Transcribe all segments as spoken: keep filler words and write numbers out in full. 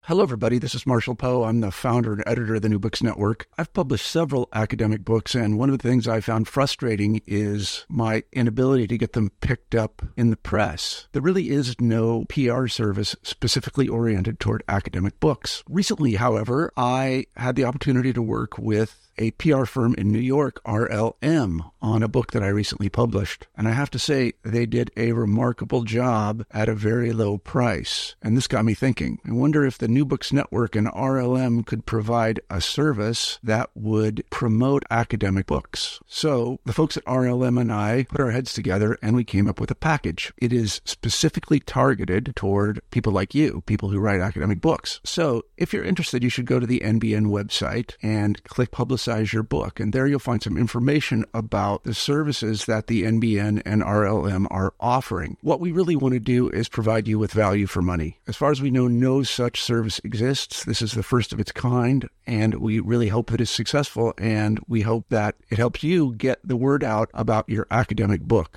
Hello, everybody. This is Marshall Poe. I'm the founder and editor of the New Books Network. I've published several academic books, and one of the things I found frustrating is my inability to get them picked up in the press. There really is no P R service specifically oriented toward academic books. Recently, however, I had the opportunity to work with a P R firm in New York, R L M, on a book that I recently published. And I have to say, they did a remarkable job at a very low price. And this got me thinking. I wonder if the New Books Network and R L M could provide a service that would promote academic books. So the folks at R L M and I put our heads together and we came up with a package. It is specifically targeted toward people like you, people who write academic books. So if you're interested, you should go to the N B N website and click Publicize your book. And there you'll find some information about the services that the N B N and R L M are offering. What we really want to do is provide you with value for money. As far as we know, no such service exists. This is the first of its kind, and we really hope that it's successful, and we hope that it helps you get the word out about your academic book.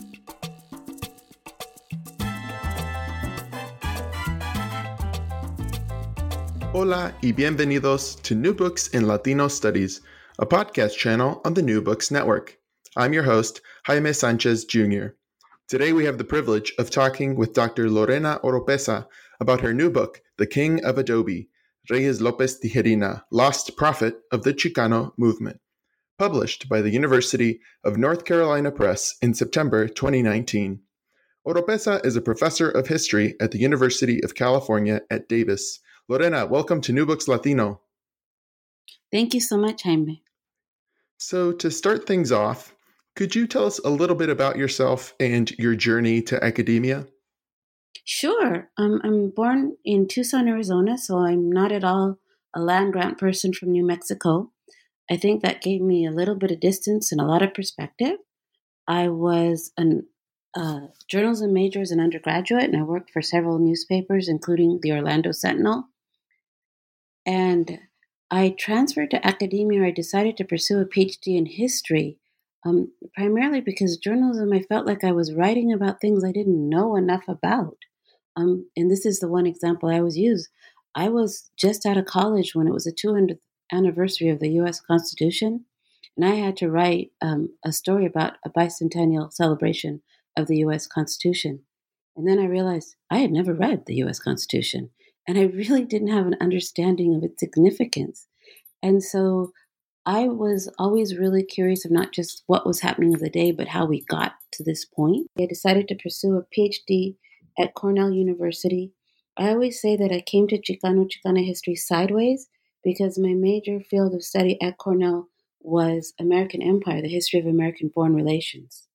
Hola y bienvenidos to New Books in Latino Studies, a podcast channel on the New Books Network. I'm your host, Jaime Sanchez Junior Today we have the privilege of talking with Doctor Lorena Oropesa about her new book, The King of Adobe, Reyes Lopez Tijerina, Lost Prophet of the Chicano Movement, published by the University of North Carolina Press in September twenty nineteen. Oropesa is a professor of history at the University of California at Davis. Lorena, welcome to New Books Latino. Thank you so much, Jaime. So to start things off, could you tell us a little bit about yourself and your journey to academia? Sure. Um, I'm born in Tucson, Arizona, so I'm not at all a land-grant person from New Mexico. I think that gave me a little bit of distance and a lot of perspective. I was a uh, journalism major as an undergraduate, and I worked for several newspapers, including the Orlando Sentinel. And I transferred to academia. I decided to pursue a PhD in history, um, primarily because journalism, I felt like I was writing about things I didn't know enough about. Um, and this is the one example I always use. I was just out of college when it was the two hundredth anniversary of the U S Constitution, and I had to write um, a story about a bicentennial celebration of the U S Constitution. And then I realized I had never read the U S Constitution. And I really didn't have an understanding of its significance. And so I was always really curious of not just what was happening of the day, but how we got to this point. I decided to pursue a PhD at Cornell University. I always say that I came to Chicano Chicana history sideways because my major field of study at Cornell was American Empire, the history of American foreign relations.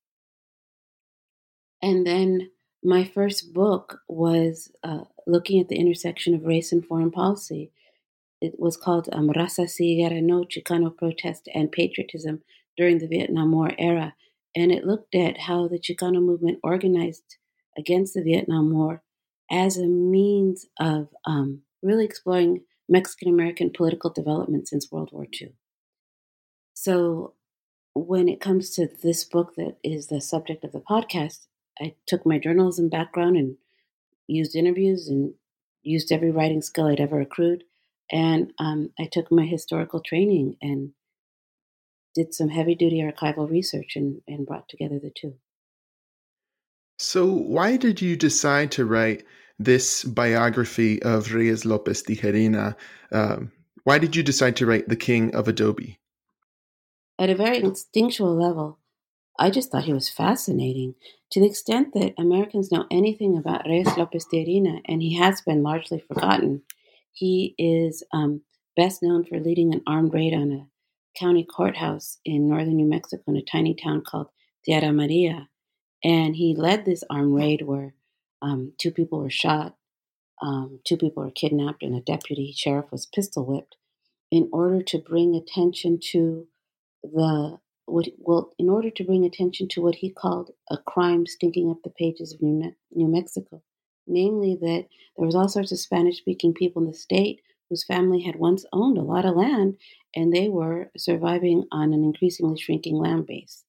And then my first book was uh, looking at the intersection of race and foreign policy. It was called um, Raza Si Guerra No, Chicano Protest and Patriotism during the Vietnam War era. And it looked at how the Chicano movement organized against the Vietnam War as a means of um, really exploring Mexican-American political development since World War Two. So when it comes to this book that is the subject of the podcast, I took my journalism background and used interviews and used every writing skill I'd ever accrued. And um, I took my historical training and did some heavy-duty archival research and, and brought together the two. So why did you decide to write this biography of Reyes Lopez Tijerina? Um, why did you decide to write The King of Adobe? At a very instinctual level, I just thought he was fascinating, to the extent that Americans know anything about Reyes Lopez Tijerina, and he has been largely forgotten. He is um, best known for leading an armed raid on a county courthouse in northern New Mexico in a tiny town called Tierra Maria. And he led this armed raid where um, two people were shot, um, two people were kidnapped, and a deputy sheriff was pistol whipped in order to bring attention to the what well in order to bring attention to what he called a crime stinking up the pages of New, Me- New Mexico, namely that there was all sorts of Spanish-speaking people in the state whose family had once owned a lot of land, and they were surviving on an increasingly shrinking land base.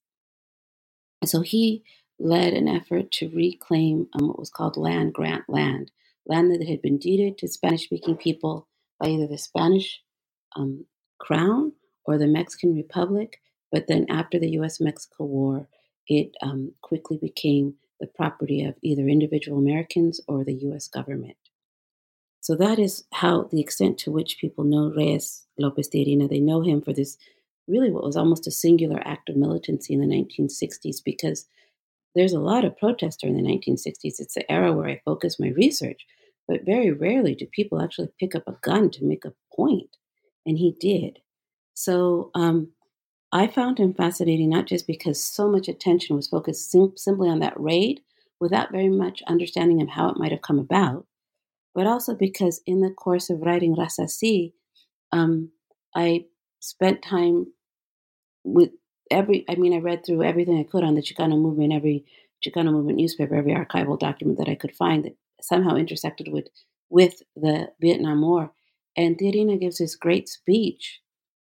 And so he led an effort to reclaim um, what was called land grant land, land that had been deeded to Spanish-speaking people by either the Spanish um, crown or the Mexican Republic. But then after the U S Mexico War, it um, quickly became the property of either individual Americans or the U S government. So that is how the extent to which people know Reyes Lopez de Irina. They know him for this really what was almost a singular act of militancy in the nineteen sixties, because there's a lot of protest during the nineteen sixties. It's the era where I focus my research, but very rarely do people actually pick up a gun to make a point, and he did. So um, I found him fascinating, not just because so much attention was focused sim- simply on that raid without very much understanding of how it might have come about, but also because in the course of writing Raza Sí, um, I spent time with every, I mean, I read through everything I could on the Chicano movement, every Chicano movement newspaper, every archival document that I could find that somehow intersected with, with the Vietnam War. And de Irina gives this great speech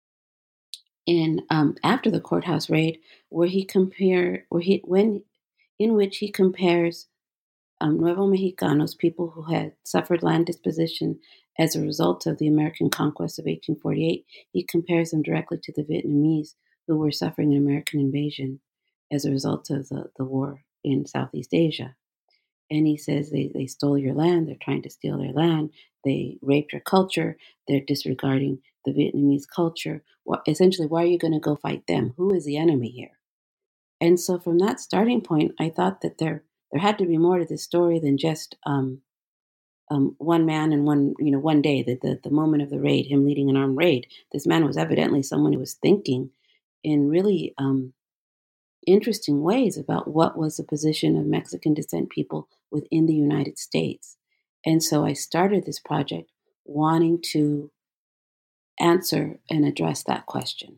in um, after the courthouse raid, where he compare, where he when in which he compares um, Nuevo Mexicanos, people who had suffered land disposition as a result of the American conquest of eighteen forty-eight. He compares them directly to the Vietnamese who were suffering an American invasion as a result of the, the war in Southeast Asia. And he says they, they stole your land, they're trying to steal their land, they raped your culture, they're disregarding the Vietnamese culture. Well, essentially, why are you going to go fight them? Who is the enemy here? And so from that starting point, I thought that there there had to be more to this story than just um, um, one man and one, you know, one day, the, the, the moment of the raid, him leading an armed raid. This man was evidently someone who was thinking in really um, interesting ways about what was the position of Mexican descent people within the United States. And so I started this project wanting to answer and address that question.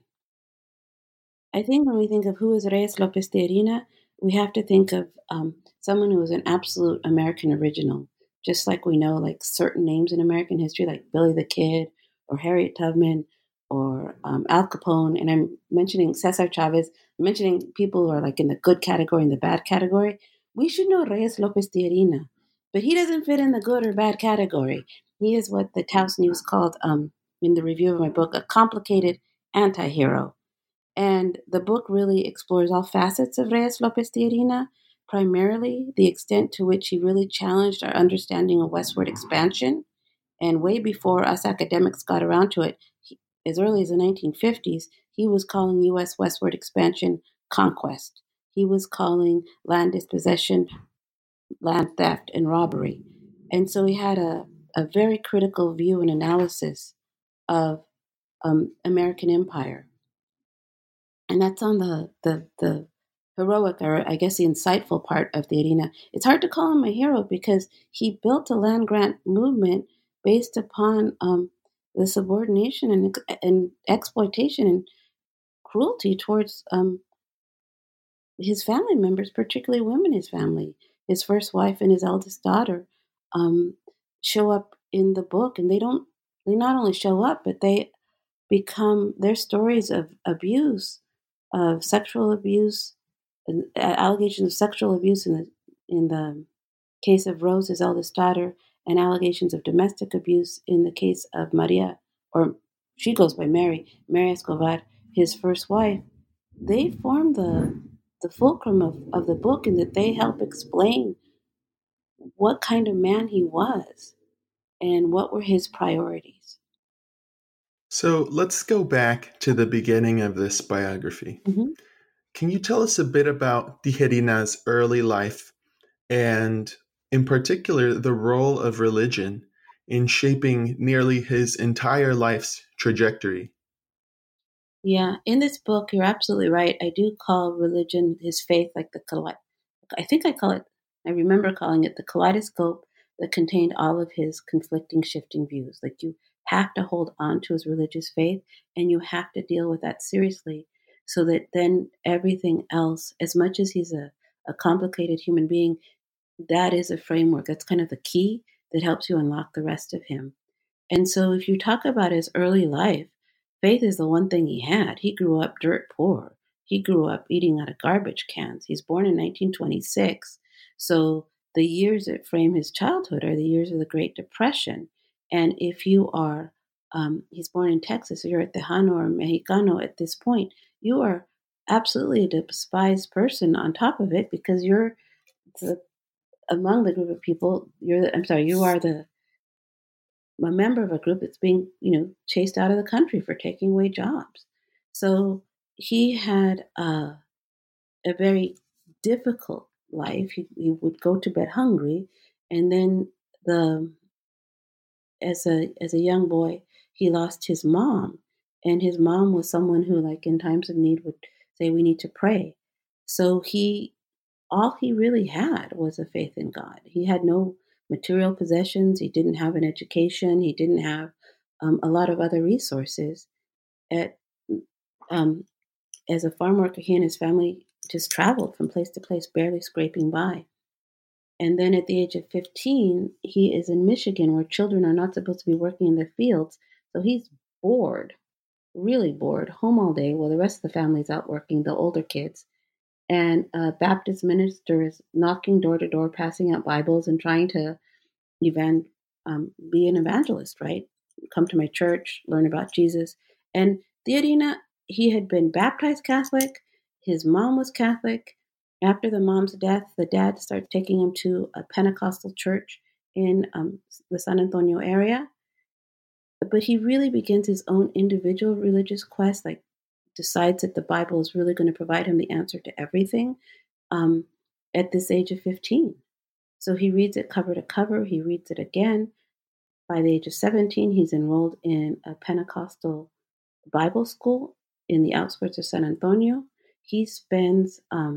I think when we think of who is Reyes Lopez de Irina, we have to think of um, someone who is an absolute American original, just like we know like certain names in American history, like Billy the Kid or Harriet Tubman or um, Al Capone. And I'm mentioning Cesar Chavez, I'm mentioning people who are like in the good category and the bad category. We should know Reyes Lopez de Irina, but he doesn't fit in the good or bad category. He is what the Taos News called, um, in the review of my book, a complicated anti-hero. And the book really explores all facets of Reyes Lopez de Irina, primarily the extent to which he really challenged our understanding of westward expansion. And way before us academics got around to it, he, as early as the nineteen fifties, he was calling U S westward expansion conquest. He was calling land dispossession land theft and robbery. And so he had a, a very critical view and analysis of um, American empire. And that's on the, the, the heroic, or I guess the insightful part of de Irina. It's hard to call him a hero because he built a land grant movement based upon um, the subordination and, and exploitation and cruelty towards um, his family members, particularly women in his family. His first wife and his eldest daughter um, show up in the book, and they don't, they not only show up, but they become their stories of abuse, of sexual abuse, and allegations of sexual abuse in the in the case of Rose, his eldest daughter, and allegations of domestic abuse in the case of Maria, or she goes by Mary, Mary Escobar, his first wife. They form the the fulcrum of, of the book, in that they help explain what kind of man he was and what were his priorities. So let's go back to the beginning of this biography. Mm-hmm. Can you tell us a bit about de Irina's early life and, in particular, the role of religion in shaping nearly his entire life's trajectory? Yeah, in this book, you're absolutely right. I do call religion, his faith, like the kale- I think I call it, I remember calling it the kaleidoscope that contained all of his conflicting, shifting views. Like, you have to hold on to his religious faith, and you have to deal with that seriously, so that then everything else, as much as he's a, a complicated human being, that is a framework. That's kind of the key that helps you unlock the rest of him. And so if you talk about his early life, faith is the one thing he had. He grew up dirt poor. He grew up eating out of garbage cans. He's born in nineteen twenty-six. So the years that frame his childhood are the years of the Great Depression. And if you are, um, he's born in Texas, so you're a Tejano or Mexicano at this point, you are absolutely a despised person on top of it because you're the, among the group of people, you're the, I'm sorry, you are the a member of a group that's being, you know, chased out of the country for taking away jobs. So he had uh, a very difficult life. He, he would go to bed hungry, and then the as a as a young boy, he lost his mom, and his mom was someone who, like in times of need, would say, "We need to pray." So he all he really had was a faith in God. He had no material possessions. He didn't have an education. He didn't have um, a lot of other resources. At um, as a farm worker, he and his family just traveled from place to place, barely scraping by. And then at the age of fifteen, he is in Michigan where children are not supposed to be working in their fields. So he's bored, really bored, home all day while the rest of the family's out working, the older kids. And a Baptist minister is knocking door to door, passing out Bibles and trying to evan- um, be an evangelist, right? Come to my church, learn about Jesus. And Theodina, he had been baptized Catholic. His mom was Catholic. After the mom's death, the dad started taking him to a Pentecostal church in um, the San Antonio area. But he really begins his own individual religious quest, like decides that the Bible is really going to provide him the answer to everything um, at this age of fifteen. So he reads it cover to cover. He reads it again. By the age of seventeen, he's enrolled in a Pentecostal Bible school in the outskirts of San Antonio. He spends um,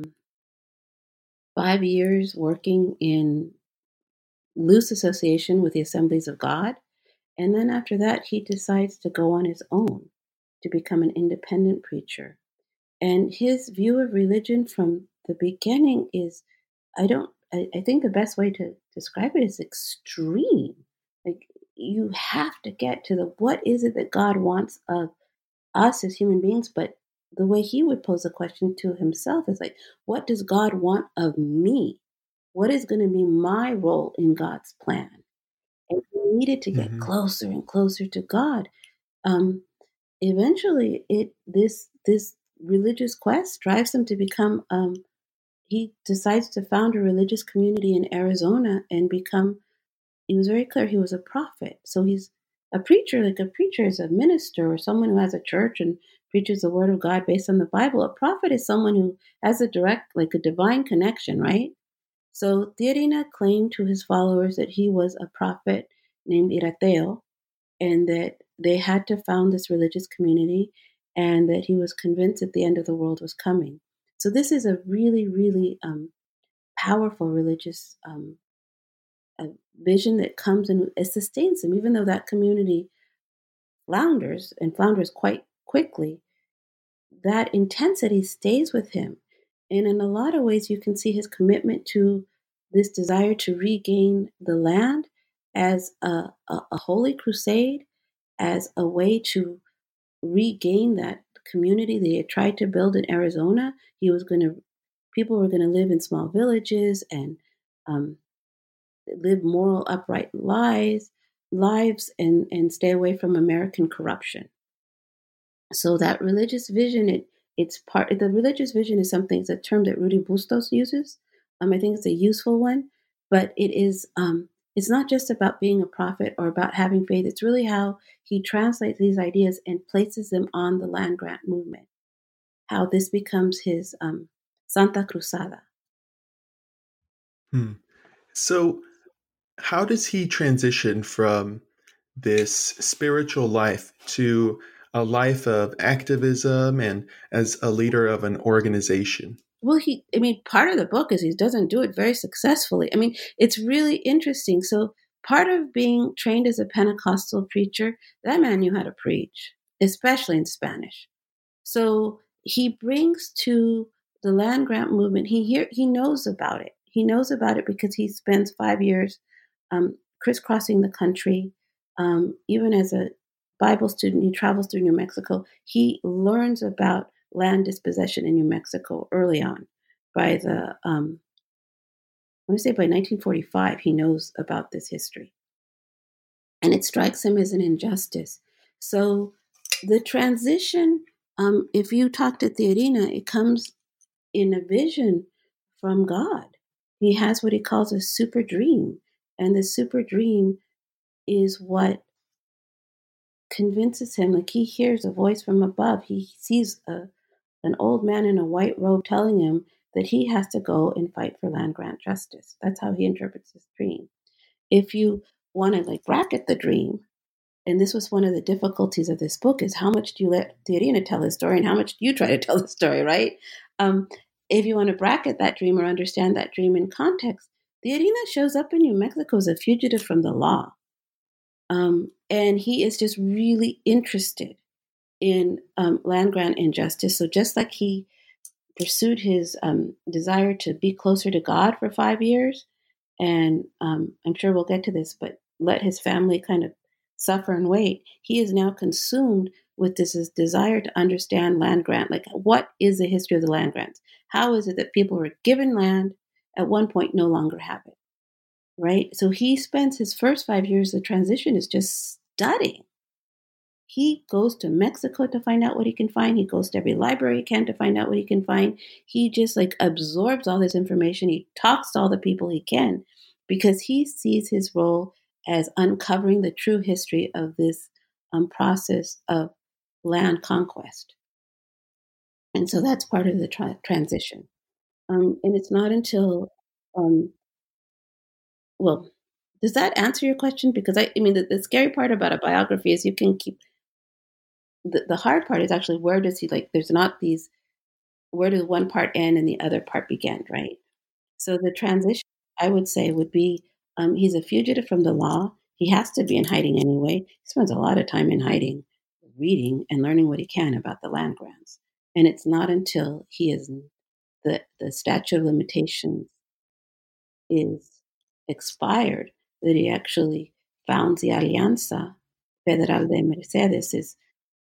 five years working in loose association with the Assemblies of God. And then after that, he decides to go on his own to become an independent preacher. And his view of religion from the beginning is, I don't, I, I think the best way to describe it is extreme. Like you have to get to the, what is it that God wants of us as human beings? But the way he would pose the question to himself is like, what does God want of me? What is going to be my role in God's plan? And he needed to get Mm-hmm. closer and closer to God. Um, eventually, it this this religious quest drives him to become. Um, he decides to found a religious community in Arizona and become. He was very clear he was a prophet. So he's a preacher. Like a preacher is a minister or someone who has a church and preaches the word of God based on the Bible. A prophet is someone who has a direct, like a divine connection, right? So Theodina claimed to his followers that he was a prophet named Irateo, and that they had to found this religious community, and that he was convinced that the end of the world was coming. So this is a really, really um, powerful religious um, a vision that comes and it sustains him, even though that community flounders and flounders quite quickly. That intensity stays with him. And in a lot of ways, you can see his commitment to this desire to regain the land as a, a, a holy crusade, as a way to regain that community that he had tried to build in Arizona. He was going to, people were going to live in small villages and um, live moral, upright lives, lives, and and stay away from American corruption. So that religious vision, it it's part. The religious vision is something. It's a term that Rudy Bustos uses. Um, I think it's a useful one, but it is. Um, it's not just about being a prophet or about having faith. It's really how he translates these ideas and places them on the land grant movement. How this becomes his um, Santa Cruzada. Hmm. So, how does he transition from this spiritual life to a life of activism and as a leader of an organization? Well, he, I mean, part of the book is he doesn't do it very successfully. I mean, it's really interesting. So, part of being trained as a Pentecostal preacher, that man knew how to preach, especially in Spanish. So, he brings to the land grant movement, he hear, he knows about it. He knows about it because he spends five years um, crisscrossing the country. Um, even as a Bible student, he travels through New Mexico. He learns about land dispossession in New Mexico early on by the um, want to say by nineteen forty-five, he knows about this history. And it strikes him as an injustice. So the transition, um, if you talk to Tijerina, it comes in a vision from God. He has what he calls a super dream. And the super dream is what convinces him, like he hears a voice from above. He sees a, an old man in a white robe telling him that he has to go and fight for land grant justice. That's how he interprets his dream. If you want to like bracket the dream, and this was one of the difficulties of this book, is how much do you let Tijerina tell his story and how much do you try to tell the story, right? Um, if you want to bracket that dream or understand that dream in context, Tijerina shows up in New Mexico as a fugitive from the law. Um, and he is just really interested in um, land grant injustice. So just like he pursued his um, desire to be closer to God for five years, and um, I'm sure we'll get to this, but let his family kind of suffer and wait, he is now consumed with this, this desire to understand land grant. Like, what is the history of the land grants? How is it that people were given land at one point no longer have it, right? So he spends his first five years of transition is just studying. He goes to Mexico to find out what he can find. He goes to every library he can to find out what he can find. He just like absorbs all this information. He talks to all the people he can because he sees his role as uncovering the true history of this um, process of land conquest. And so that's part of the tra- transition. Um, and it's not until, um, well, does that answer your question? Because I, I mean, the, the scary part about a biography is you can keep, the, the hard part is actually where does he, like, there's not these, where does one part end and the other part begin, right? So the transition, I would say, would be um, he's a fugitive from the law. He has to be in hiding anyway. He spends a lot of time in hiding, reading and learning what he can about the land grants. And it's not until he is the, the statute of limitations is expired that he actually founds the Alianza Federal de Mercedes, his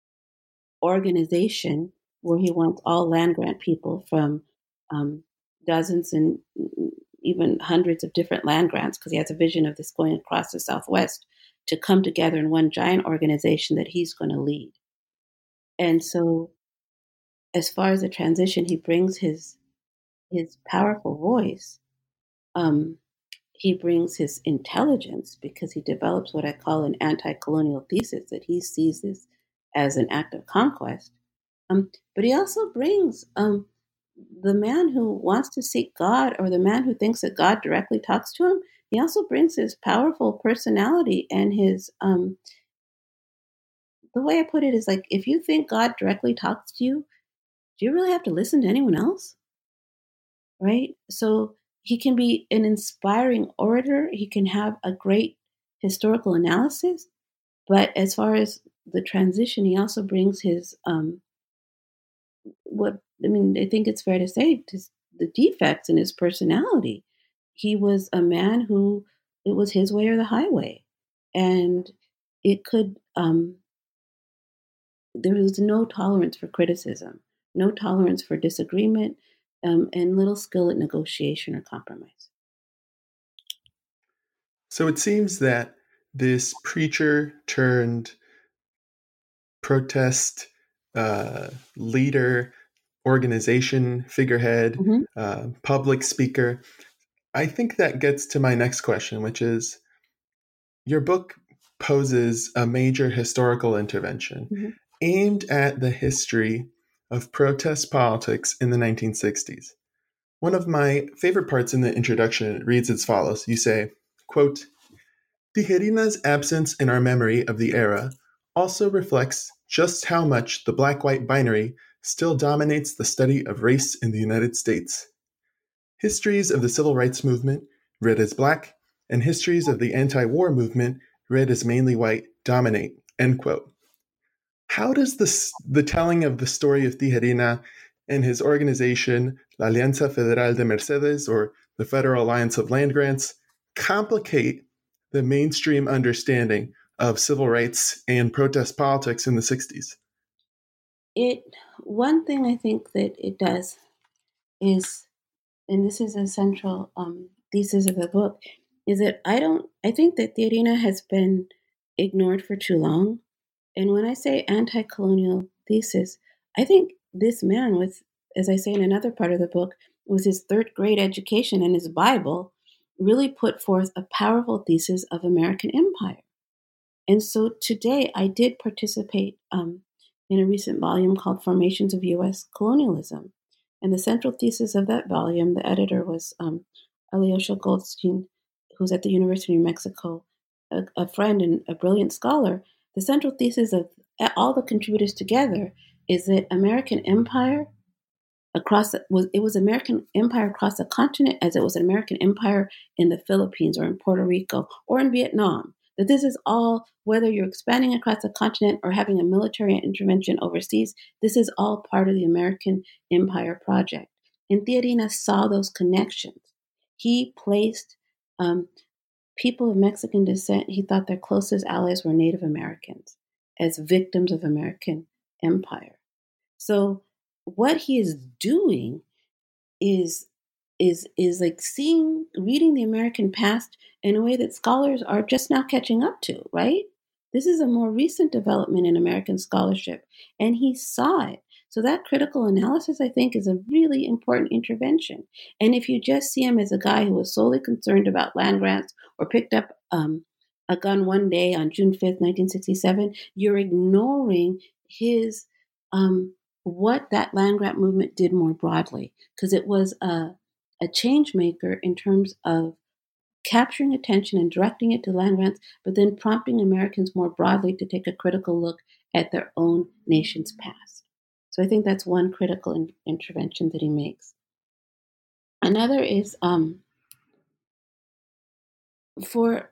organization where he wants all land grant people from um, dozens and even hundreds of different land grants, because he has a vision of this going across the Southwest, to come together in one giant organization that he's going to lead. And so as far as the transition, he brings his his powerful voice. Um, he brings his intelligence because he develops what I call an anti-colonial thesis, that he sees this as an act of conquest. Um, but he also brings um, the man who wants to seek God, or the man who thinks that God directly talks to him. He also brings his powerful personality and his, um, the way I put it is like, if you think God directly talks to you, do you really have to listen to anyone else? Right? So he can be an inspiring orator. He can have a great historical analysis. But as far as the transition, he also brings his, um, what, I mean, I think it's fair to say, just the defects in his personality. He was a man who, it was his way or the highway. And it could, um, there was no tolerance for criticism, no tolerance for disagreement, um, and little skill at negotiation or compromise. So it seems that this preacher turned protest uh, leader, organization figurehead, mm-hmm. uh, public speaker. I think that gets to my next question, which is, your book poses a major historical intervention mm-hmm. aimed at the history of protest politics in the nineteen sixties. One of my favorite parts in the introduction reads as follows. You say, quote, "Tijerina's absence in our memory of the era also reflects just how much the black-white binary still dominates the study of race in the United States. Histories of the civil rights movement, read as black, and histories of the anti-war movement, read as mainly white, dominate." End quote. How does this, the telling of the story of Tijerina and his organization, La Alianza Federal de Mercedes, or the Federal Alliance of Land Grants, complicate the mainstream understanding of civil rights and protest politics in the sixties? It, one thing I think that it does is, and this is a central um, thesis of the book is that I don't, I think that Tijerina has been ignored for too long. And when I say anti-colonial thesis, I think this man with, as I say in another part of the book, with his third grade education and his Bible, really put forth a powerful thesis of American empire. And so today I did participate um, in a recent volume called Formations of U S Colonialism. And the central thesis of that volume, the editor was um, Alyosha Goldstein, who's at the University of New Mexico, a, a friend and a brilliant scholar. The central thesis of all the contributors together is that American empire across was it was American empire across the continent as it was an American empire in the Philippines or in Puerto Rico or in Vietnam. That this is all, whether you're expanding across the continent or having a military intervention overseas, this is all part of the American empire project. And Tijerina saw those connections. He placed um, people of Mexican descent, he thought their closest allies were Native Americans as victims of American empire. So what he is doing is is is like seeing, reading the American past in a way that scholars are just now catching up to, right? This is a more recent development in American scholarship, and he saw it. So that critical analysis, I think, is a really important intervention. And if you just see him as a guy who was solely concerned about land grants or picked up um, a gun one day on June fifth, nineteen sixty-seven, you're ignoring his um, what that land grant movement did more broadly, because it was a, a change maker in terms of capturing attention and directing it to land grants, but then prompting Americans more broadly to take a critical look at their own nation's past. So I think that's one critical in- intervention that he makes. Another is um, for,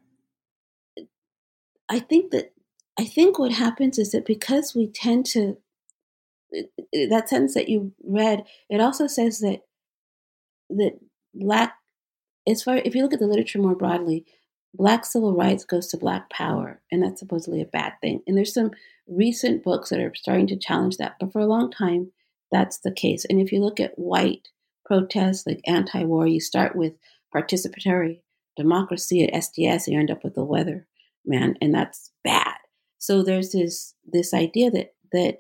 I think that, I think what happens is that because we tend to, that sentence that you read, it also says that that Black, as far, if you look at the literature more broadly, Black civil rights goes to Black power, and that's supposedly a bad thing. And there's some recent books that are starting to challenge that, but for a long time, that's the case. And if you look at white protests, like anti-war, you start with participatory democracy at S D S, and you end up with the weather man, and that's bad. So there's this this idea that that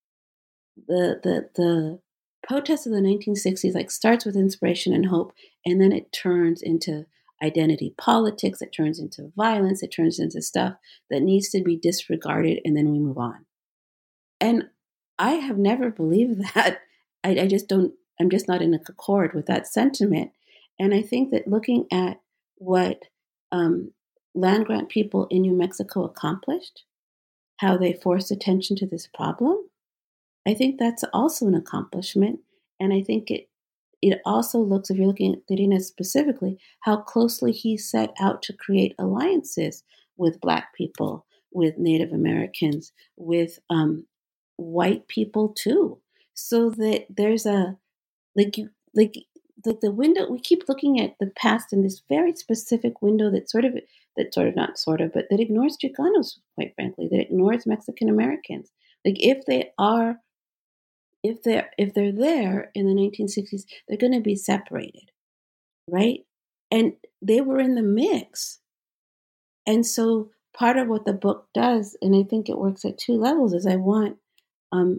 the the the protest of the nineteen sixties like starts with inspiration and hope, and then it turns into identity politics, it turns into violence, it turns into stuff that needs to be disregarded, and then we move on. And I have never believed that. I, I just don't, I'm just not in accord with that sentiment. And I think that looking at what um, land grant people in New Mexico accomplished, how they forced attention to this problem, I think that's also an accomplishment. And I think it it also looks, if you're looking at Tijerina specifically, how closely he set out to create alliances with Black people, with Native Americans, with um, white people too. So that there's a, like you, like, like the window, we keep looking at the past in this very specific window that sort of, that sort of, not sort of, but that ignores Chicanos, quite frankly, that ignores Mexican Americans. Like if they are If they're if they're there in the nineteen sixties, they're going to be separated, right? And they were in the mix. And so part of what the book does, and I think it works at two levels, is I want um,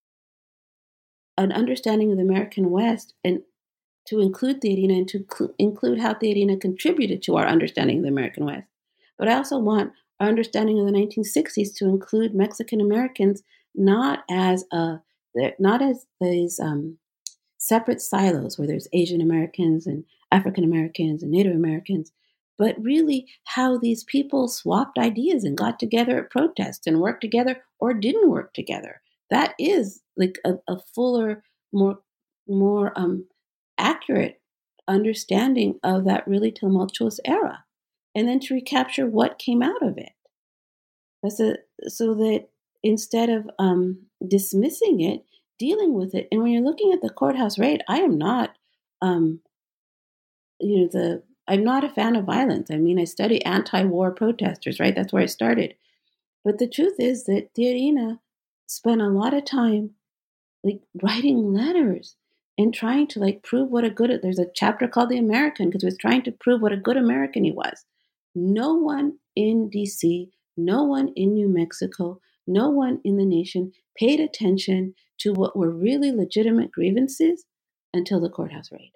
an understanding of the American West and to include Tijerina and to cl- include how Tijerina contributed to our understanding of the American West. But I also want our understanding of the nineteen sixties to include Mexican Americans not as a They're not as these um, separate silos where there's Asian Americans and African Americans and Native Americans, but really how these people swapped ideas and got together at protests and worked together or didn't work together. That is like a, a fuller, more more um, accurate understanding of that really tumultuous era, and then to recapture what came out of it. That's a, so that instead of um, dismissing it, dealing with it. And when you're looking at the courthouse raid, I am not, um, you know, the I'm not a fan of violence. I mean, I study anti-war protesters, right? That's where I started. But the truth is that Tijerina spent a lot of time, like, writing letters and trying to like prove what a good, there's a chapter called The American because he was trying to prove what a good American he was. No one in D C, no one in New Mexico, no one in the nation paid attention to what were really legitimate grievances until the courthouse raid.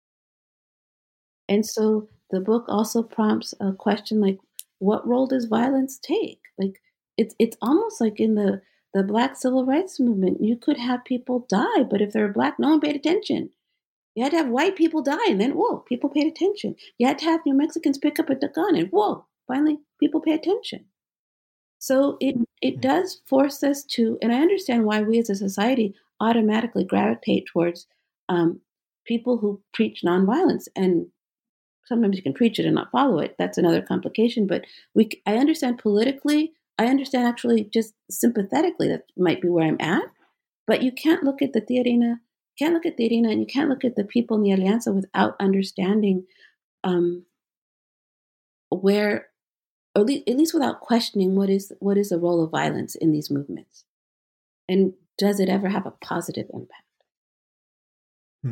And so the book also prompts a question like, what role does violence take? Like, it's it's almost like in the, the Black civil rights movement, you could have people die, but if they were Black, no one paid attention. You had to have white people die, and then, whoa, people paid attention. You had to have New Mexicans pick up a gun, and whoa, finally, people pay attention. So it, it does force us to, and I understand why we as a society automatically gravitate towards um, people who preach nonviolence. And sometimes you can preach it and not follow it. That's another complication. But we, I understand politically, I understand actually just sympathetically, that might be where I'm at. But you can't look at the Tia Rina, can't look at Tia Rina, and you can't look at the people in the Alianza without understanding um, where, or at least, at least without questioning what is what is the role of violence in these movements, and does it ever have a positive impact? Hmm.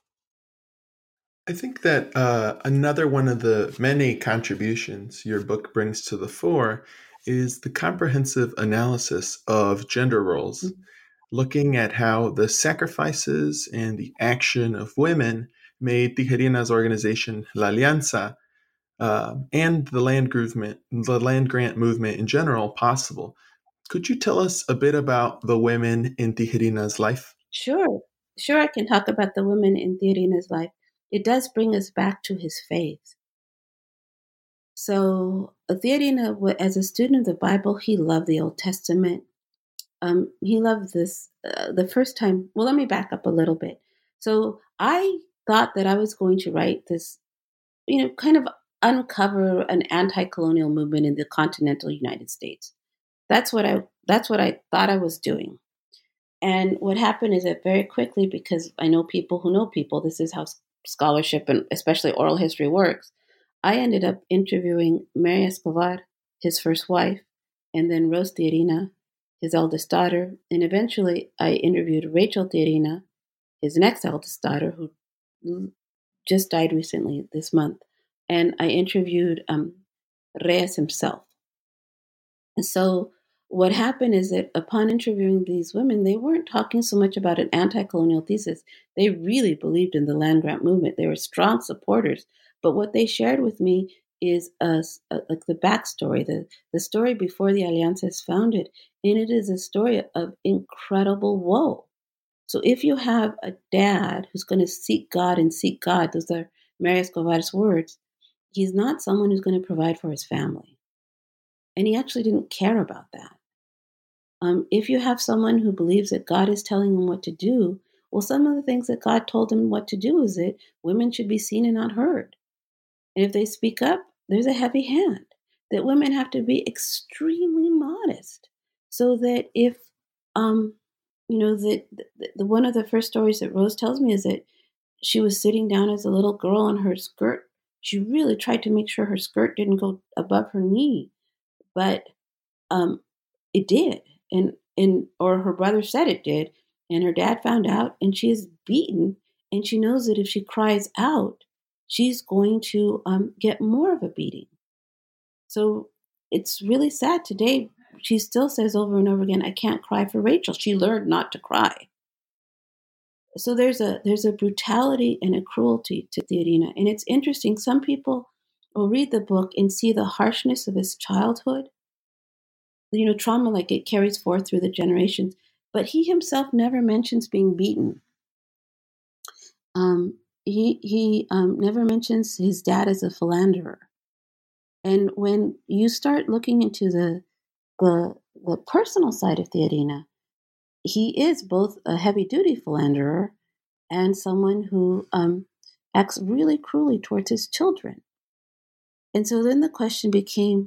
I think that uh, another one of the many contributions your book brings to the fore is the comprehensive analysis of gender roles, mm-hmm. looking at how the sacrifices and the action of women made Tijerina's organization La Alianza uh, and the land movement, the land grant movement in general, possible. Could you tell us a bit about the women in Tijerina's life? Sure. Sure, I can talk about the women in Tia Rina's life. It does bring us back to his faith. So Tia Rina, as a student of the Bible, he loved the Old Testament. Um, he loved this uh, the first time. Well, let me back up a little bit. So I thought that I was going to write this, you know, kind of uncover an anti-colonial movement in the continental United States. That's what I that's what I thought I was doing. And what happened is that very quickly, because I know people who know people, this is how scholarship and especially oral history works, I ended up interviewing Mary Escobar, his first wife, and then Rose Tia Rina, his eldest daughter. And eventually I interviewed Rachel Tia Rina, his next eldest daughter, who just died recently this month. And I interviewed um, Reyes himself. And so what happened is that upon interviewing these women, they weren't talking so much about an anti-colonial thesis. They really believed in the land grant movement. They were strong supporters. But what they shared with me is a, a, like the backstory, the, the story before the Alianza is founded. And it is a story of incredible woe. So if you have a dad who's going to seek God and seek God, those are Mary Escobar's words, he's not someone who's going to provide for his family. And he actually didn't care about that. Um, if you have someone who believes that God is telling him what to do, well, some of the things that God told him what to do is that women should be seen and not heard. And if they speak up, there's a heavy hand. That women have to be extremely modest. So that if, um, you know, that the, the, one of the first stories that Rose tells me is that she was sitting down as a little girl and her skirt, she really tried to make sure her skirt didn't go above her knee. But um, it did. And, and or her brother said it did, and her dad found out, and she is beaten, and she knows that if she cries out, she's going to um, get more of a beating. So it's really sad today. She still says over and over again, I can't cry for Rachel. She learned not to cry. So there's a there's a brutality and a cruelty to Tia Rina. And it's interesting. Some people will read the book and see the harshness of his childhood. You know, trauma, like it carries forth through the generations. But he himself never mentions being beaten. Um, he he um, never mentions his dad as a philanderer. And when you start looking into the the the personal side of Tia Rina, he is both a heavy-duty philanderer and someone who um, acts really cruelly towards his children. And so then the question became,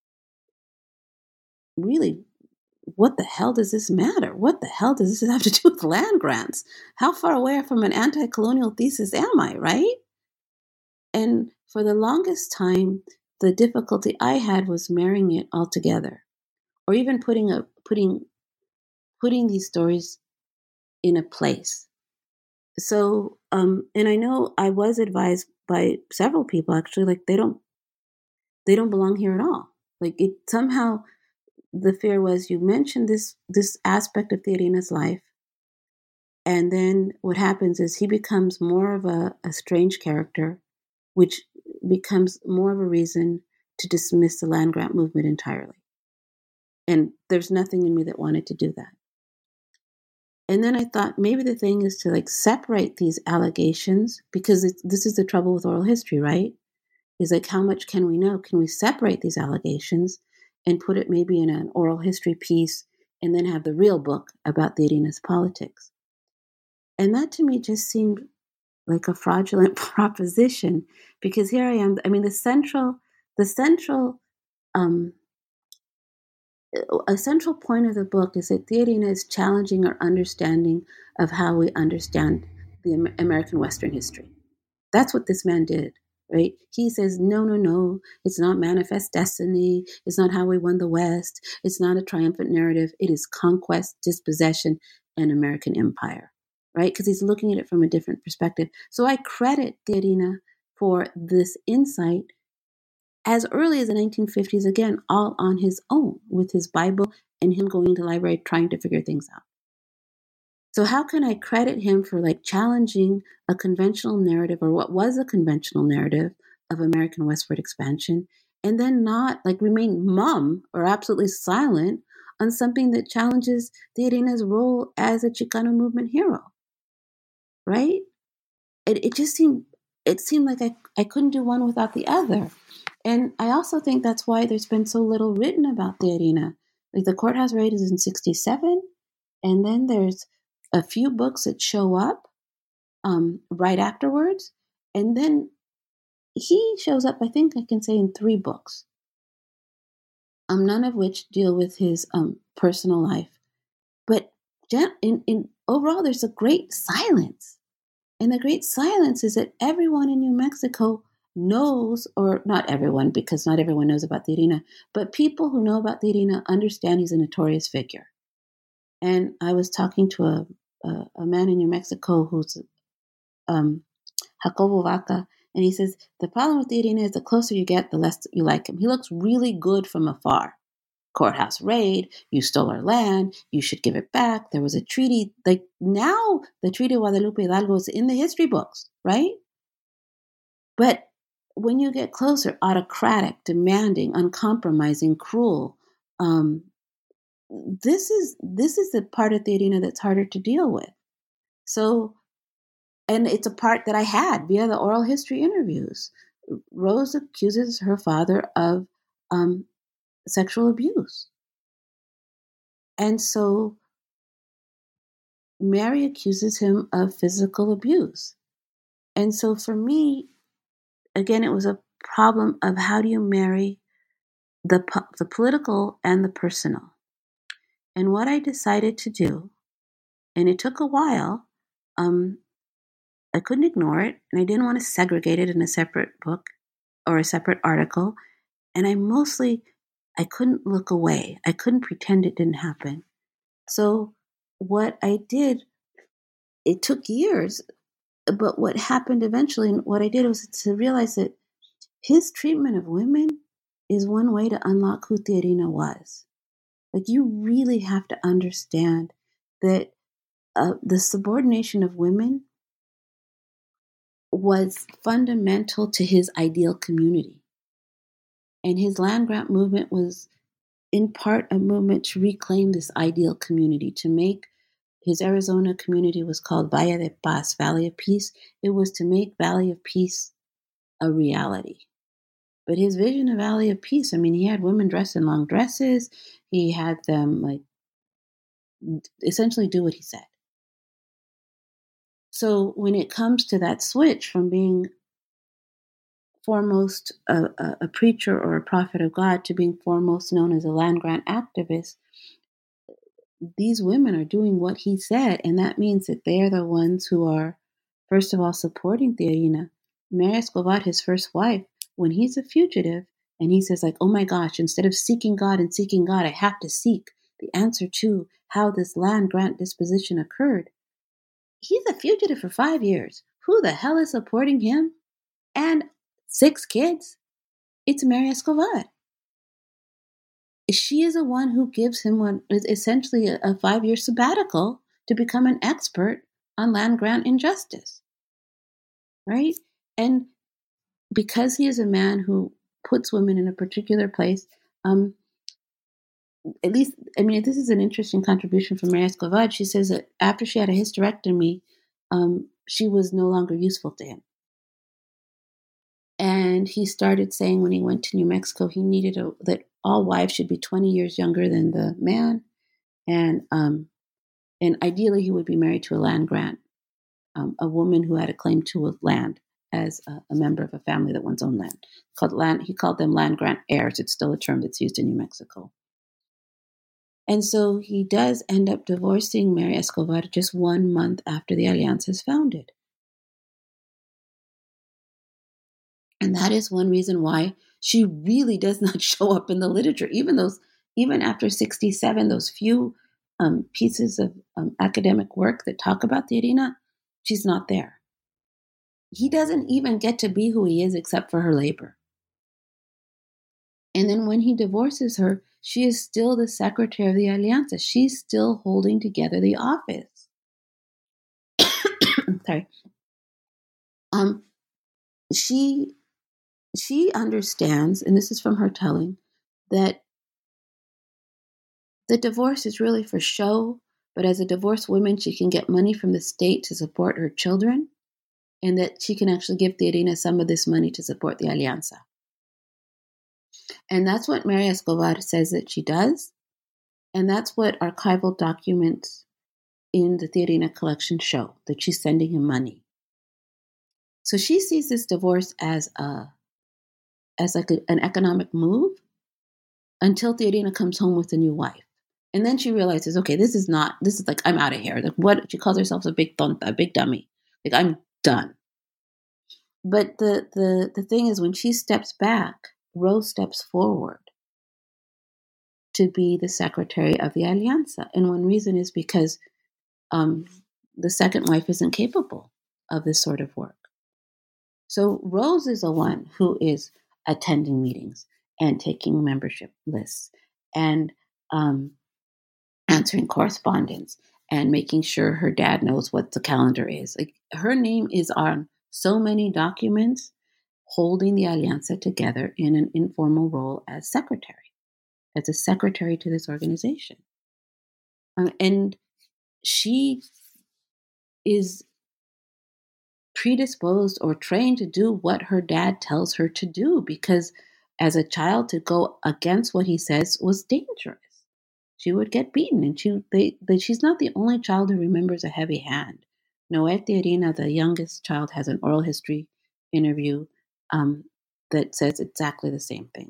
really, what the hell does this matter? What the hell does this have to do with land grants? How far away from an anti-colonial thesis am I, right? And for the longest time, the difficulty I had was marrying it all together, or even putting a putting putting these stories in a place. So, um, and I know I was advised by several people actually, like they don't, they don't belong here at all. Like it somehow, the fear was you mentioned this this aspect of Theorina's life, and then what happens is he becomes more of a, a strange character, which becomes more of a reason to dismiss the land grant movement entirely. And there's nothing in me that wanted to do that. And then I thought maybe the thing is to like separate these allegations, because it's, this is the trouble with oral history, right? Is like, how much can we know? Can we separate these allegations and put it maybe in an oral history piece and then have the real book about Theorina's politics? And that to me just seemed like a fraudulent proposition, because here I am. I mean, the central, the central, um, a central point of the book is that Theorina is challenging our understanding of how we understand the American Western history. That's what this man did, right? He says, no, no, no, it's not manifest destiny. It's not how we won the West. It's not a triumphant narrative. It is conquest, dispossession, and American empire, right? Because he's looking at it from a different perspective. So I credit Theorina for this insight as early as the nineteen fifties, again, all on his own with his Bible and him going to the library trying to figure things out. So how can I credit him for like challenging a conventional narrative, or what was a conventional narrative of American westward expansion, and then not like remain mum or absolutely silent on something that challenges Theorina's role as a Chicano movement hero, right? It, it just seemed, it seemed like I, I couldn't do one without the other. And I also think that's why there's been so little written about Theorina. Like the courthouse raid is in sixty-seven, and then there's a few books that show up um, right afterwards. And then he shows up, I think I can say, in three books, um, none of which deal with his um, personal life. But in, in overall, there's a great silence. And the great silence is that everyone in New Mexico knows, or not everyone, because not everyone knows about Theorina, but people who know about Theorina understand he's a notorious figure. And I was talking to a, a, a man in New Mexico who's um, Jacobo Vaca, and he says, the problem with Theorina is the closer you get, the less you like him. He looks really good from afar. Courthouse raid, you stole our land, you should give it back. There was a treaty. Like now, the Treaty of Guadalupe Hidalgo is in the history books, right? But when you get closer, autocratic, demanding, uncompromising, cruel, um, this is this is the part of Theorina that's harder to deal with. So, and it's a part that I had via the oral history interviews. Rose accuses her father of um, sexual abuse. And so Mary accuses him of physical abuse. And so for me, again, it was a problem of how do you marry the, the political and the personal. And what I decided to do, and it took a while, um, I couldn't ignore it, and I didn't want to segregate it in a separate book or a separate article. And I mostly, I couldn't look away. I couldn't pretend it didn't happen. So what I did, it took years, but what happened eventually, and what I did was to realize that his treatment of women is one way to unlock who Theorina was. Like, you really have to understand that uh, the subordination of women was fundamental to his ideal community. And his land grant movement was in part a movement to reclaim this ideal community, to make his Arizona community was called Valle de Paz, Valley of Peace. It was to make Valley of Peace a reality. But his vision of Valley of Peace, I mean, he had women dressed in long dresses. He had them like essentially do what he said. So when it comes to that switch from being foremost a, a, a preacher or a prophet of God to being foremost known as a land grant activist, these women are doing what he said. And that means that they're the ones who are, first of all, supporting Theorina. Mary Escobar, his first wife, when he's a fugitive and he says like, oh my gosh, instead of seeking God and seeking God, I have to seek the answer to how this land grant disposition occurred. he's a fugitive for five years. Who the hell is supporting him? And six kids? It's Mary Escobar. She is the one who gives him what is essentially a, a five-year sabbatical to become an expert on land grant injustice, right? And because he is a man who puts women in a particular place, um, at least, I mean, this is an interesting contribution from Mary Escobar. She says that after she had a hysterectomy, um, she was no longer useful to him. And he started saying when he went to New Mexico, he needed a, that all wives should be twenty years younger than the man. And um, and ideally, he would be married to a land grant, um, a woman who had a claim to land as a, a member of a family that once owned land. Called land. He called them land grant heirs. It's still a term that's used in New Mexico. And so he does end up divorcing Mary Escobar just one month after the Alianza is founded. And that is one reason why she really does not show up in the literature. Even those, even after sixty-seven, those few um, pieces of um, academic work that talk about the Irina, she's not there. He doesn't even get to be who he is except for her labor. And then when he divorces her, she is still the secretary of the Alianza. She's still holding together the office. Sorry. Um, she she understands, and this is from her telling, that the divorce is really for show, but as a divorced woman, she can get money from the state to support her children, and that she can actually give the Irina some of this money to support the Alianza. And that's what Mary Escobar says that she does. And that's what archival documents in the Irina collection show, that she's sending him money. So she sees this divorce as a as like a, an economic move until Irina comes home with a new wife. And then she realizes, okay, this is not, this is like, I'm out of here. Like what, she calls herself a big tonta, a big dummy. Like, I'm done. But the, the, the thing is, when she steps back, Rose steps forward to be the secretary of the Alianza. And one reason is because um, the second wife isn't capable of this sort of work. So Rose is the one who is attending meetings and taking membership lists and um, answering correspondence and making sure her dad knows what the calendar is. Like, her name is on so many documents holding the Alianza together in an informal role as secretary, as a secretary to this organization. Um, and she is predisposed or trained to do what her dad tells her to do, because as a child, to go against what he says was dangerous. She would get beaten, and she they, they she's not the only child who remembers a heavy hand. Noette Irina, the youngest child, has an oral history interview um, that says exactly the same thing.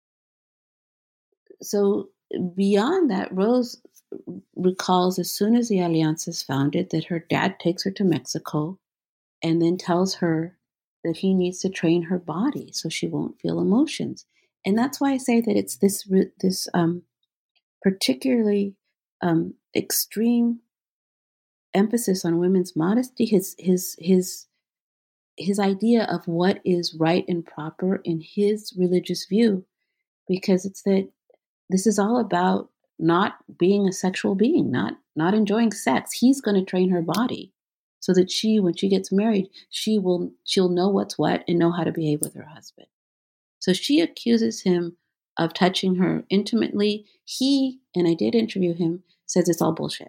So beyond that, Rose recalls as soon as the Alianza is founded that her dad takes her to Mexico and then tells her that he needs to train her body so she won't feel emotions. And that's why I say that it's this this um, particularly um, extreme emphasis on women's modesty, his his his his idea of what is right and proper in his religious view, because it's that this is all about not being a sexual being, not not enjoying sex. He's going to train her body so that she, when she gets married, she will she'll know what's what and know how to behave with her husband. So she accuses him of touching her intimately. He, and I did interview him, says it's all bullshit.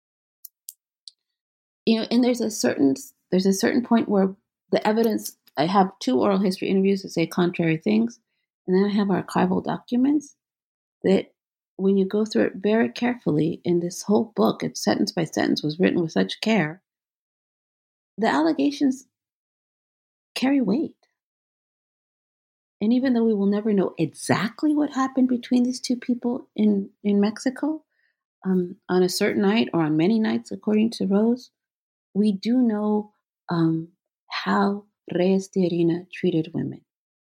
You know, and there's a certain there's a certain point where the evidence, I have two oral history interviews that say contrary things, and then I have archival documents that when you go through it very carefully, in this whole book, it's sentence by sentence, was written with such care, the allegations carry weight. And even though we will never know exactly what happened between these two people in, in Mexico, um, on a certain night or on many nights, according to Rose, we do know um, how Reyes de Irina treated women.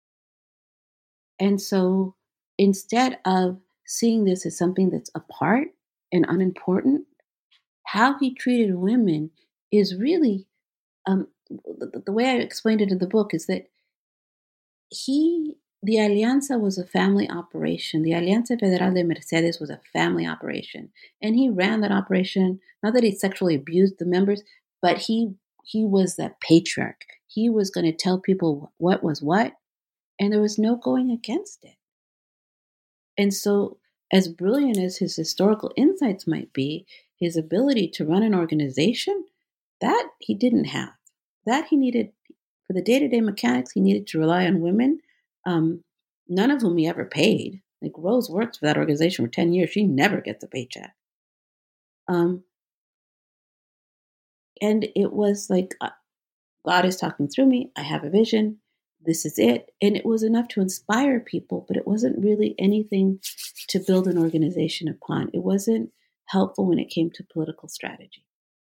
And so instead of seeing this as something that's apart and unimportant, how he treated women is really, um, the, the way I explained it in the book is that he, the Alianza was a family operation. The Alianza Federal de Mercedes was a family operation. And he ran that operation, not that he sexually abused the members, but he he was that patriarch. He was going to tell people what was what, and there was no going against it. And so, as brilliant as his historical insights might be, his ability to run an organization, that he didn't have. That he needed, for the day-to-day mechanics, he needed to rely on women, um, none of whom he ever paid. Like Rose worked for that organization for ten years. She never gets a paycheck. Um, and it was like, uh, God is talking through me. I have a vision. This is it. And it was enough to inspire people, but it wasn't really anything to build an organization upon. It wasn't helpful when it came to political strategy.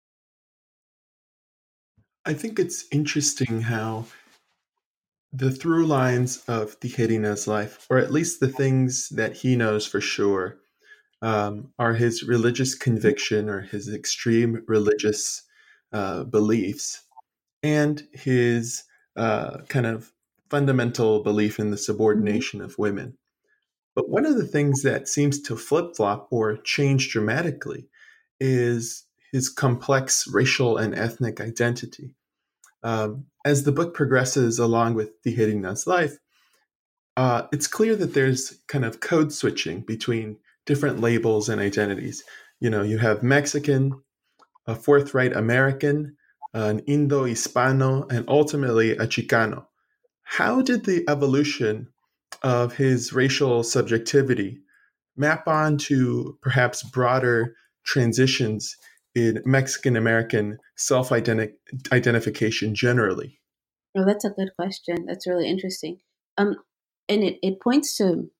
I think it's interesting how the through lines of Tijerina's life, or at least the things that he knows for sure, um, are his religious conviction or his extreme religious uh, beliefs and his uh, kind of fundamental belief in the subordination of women. But one of the things that seems to flip flop or change dramatically is his complex racial and ethnic identity. Um, as the book progresses along with Tijerina's life, uh, it's clear that there's kind of code switching between different labels and identities. You know, you have Mexican, a forthright American, an Indo-Hispano, and ultimately a Chicano. How did the evolution of his racial subjectivity map onto perhaps broader transitions in Mexican American self identification generally? Oh, that's a good question. That's really interesting. Um, and it, it points to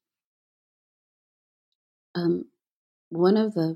um, one of the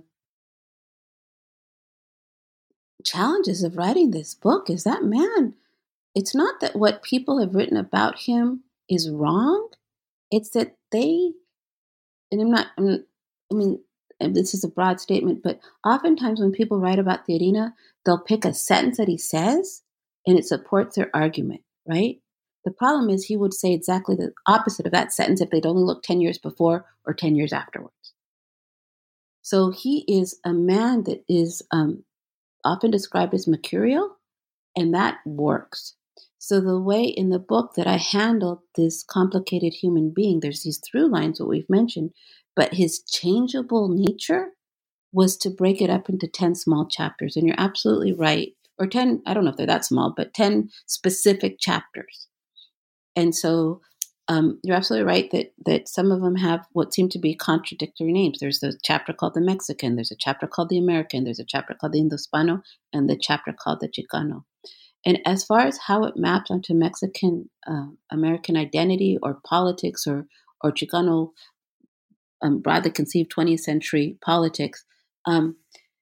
challenges of writing this book is that, man, it's not that what people have written about him is wrong. It's that they, and I'm not, I'm, I mean, and this is a broad statement, but oftentimes when people write about Tijerina, they'll pick a sentence that he says and it supports their argument, right? The problem is he would say exactly the opposite of that sentence if they'd only looked ten years before or ten years afterwards. So he is a man that is um, often described as mercurial, and that works. So the way in the book that I handled this complicated human being, there's these through lines that we've mentioned, but his changeable nature was to break it up into ten small chapters. And you're absolutely right. Or ten, I don't know if they're that small, but ten specific chapters. And so um, you're absolutely right that that some of them have what seem to be contradictory names. There's a chapter called the Mexican, there's a chapter called the American, there's a chapter called the Indo-Hispano, and the chapter called the Chicano. And as far as how it maps onto Mexican uh, American identity or politics or or Chicano um, broadly conceived twentieth century politics, um,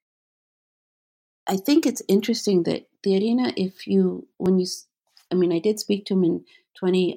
I think it's interesting that Tijerina, if you, when you, I mean, I did speak to him in twenty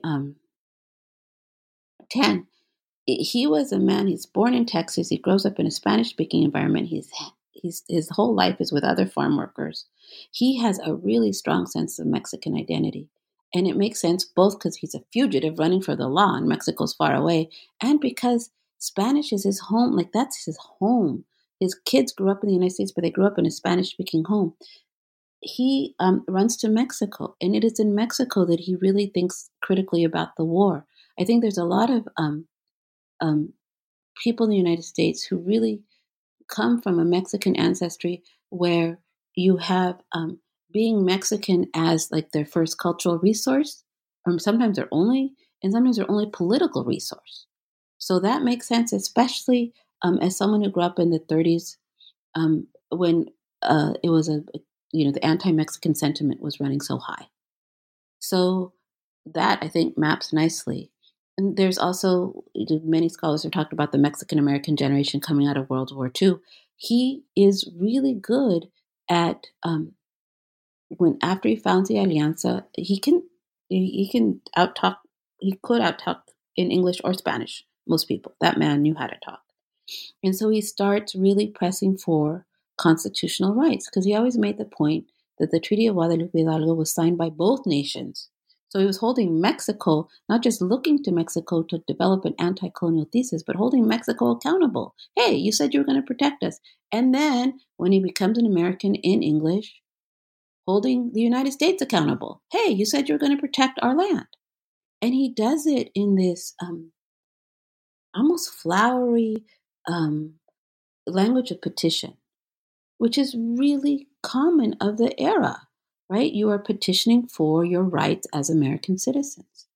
ten. He was a man, he's born in Texas. He grows up in a Spanish-speaking environment. He's, he's His whole life is with other farm workers. He has a really strong sense of Mexican identity. And it makes sense both because he's a fugitive running for the law and Mexico's far away, and because Spanish is his home. Like, that's his home. His kids grew up in the United States, but they grew up in a Spanish-speaking home. He um, runs to Mexico, and it is in Mexico that he really thinks critically about the war. I think there's a lot of um, um, people in the United States who really come from a Mexican ancestry where you have um, being Mexican as like their first cultural resource, or sometimes their only, and sometimes their only political resource. So that makes sense, especially um, as someone who grew up in the thirties um, when uh, it was a, you know, the anti-Mexican sentiment was running so high. So that, I think, maps nicely. And there's also, many scholars have talked about the Mexican-American generation coming out of World War Two. He is really good at, um, when after he founds the Alianza, he can he can out-talk, he could out-talk in English or Spanish, most people. That man knew how to talk. And so he starts really pressing for constitutional rights, because he always made the point that the Treaty of Guadalupe Hidalgo was signed by both nations. So he was holding Mexico, not just looking to Mexico to develop an anti-colonial thesis, but holding Mexico accountable. Hey, you said you were going to protect us. And then when he becomes an American in English, holding the United States accountable. Hey, you said you were going to protect our land. And he does it in this um, almost flowery um, language of petition, which is really common of the era, right? You are petitioning for your rights as American citizens.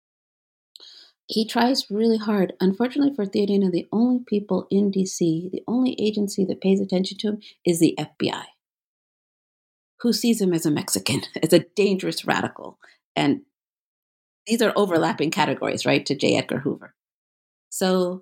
He tries really hard. Unfortunately for Theodino, the only people in D C, the only agency that pays attention to him is the F B I, who sees him as a Mexican, as a dangerous radical. And these are overlapping categories, right, to J. Edgar Hoover. So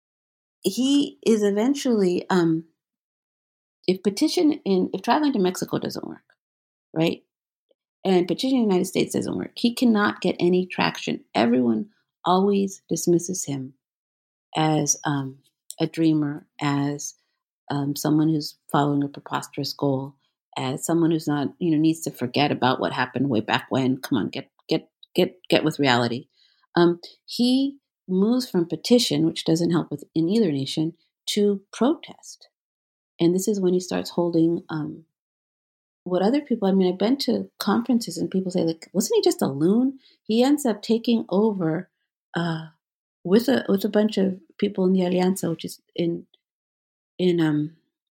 he is eventually, um, if petition in, if traveling to Mexico doesn't work, right, and petitioning in the United States doesn't work, he cannot get any traction. Everyone always dismisses him as um, a dreamer, as um, someone who's following a preposterous goal, as someone who's not, you know, needs to forget about what happened way back when. Come on, get get get get with reality. Um, he moves from petition, which doesn't help with in either nation, to protest, and this is when he starts holding um, what other people. I mean, I've been to conferences and people say, like, wasn't he just a loon? He ends up taking over uh, with a with a bunch of people in the Alianza, which is in in um.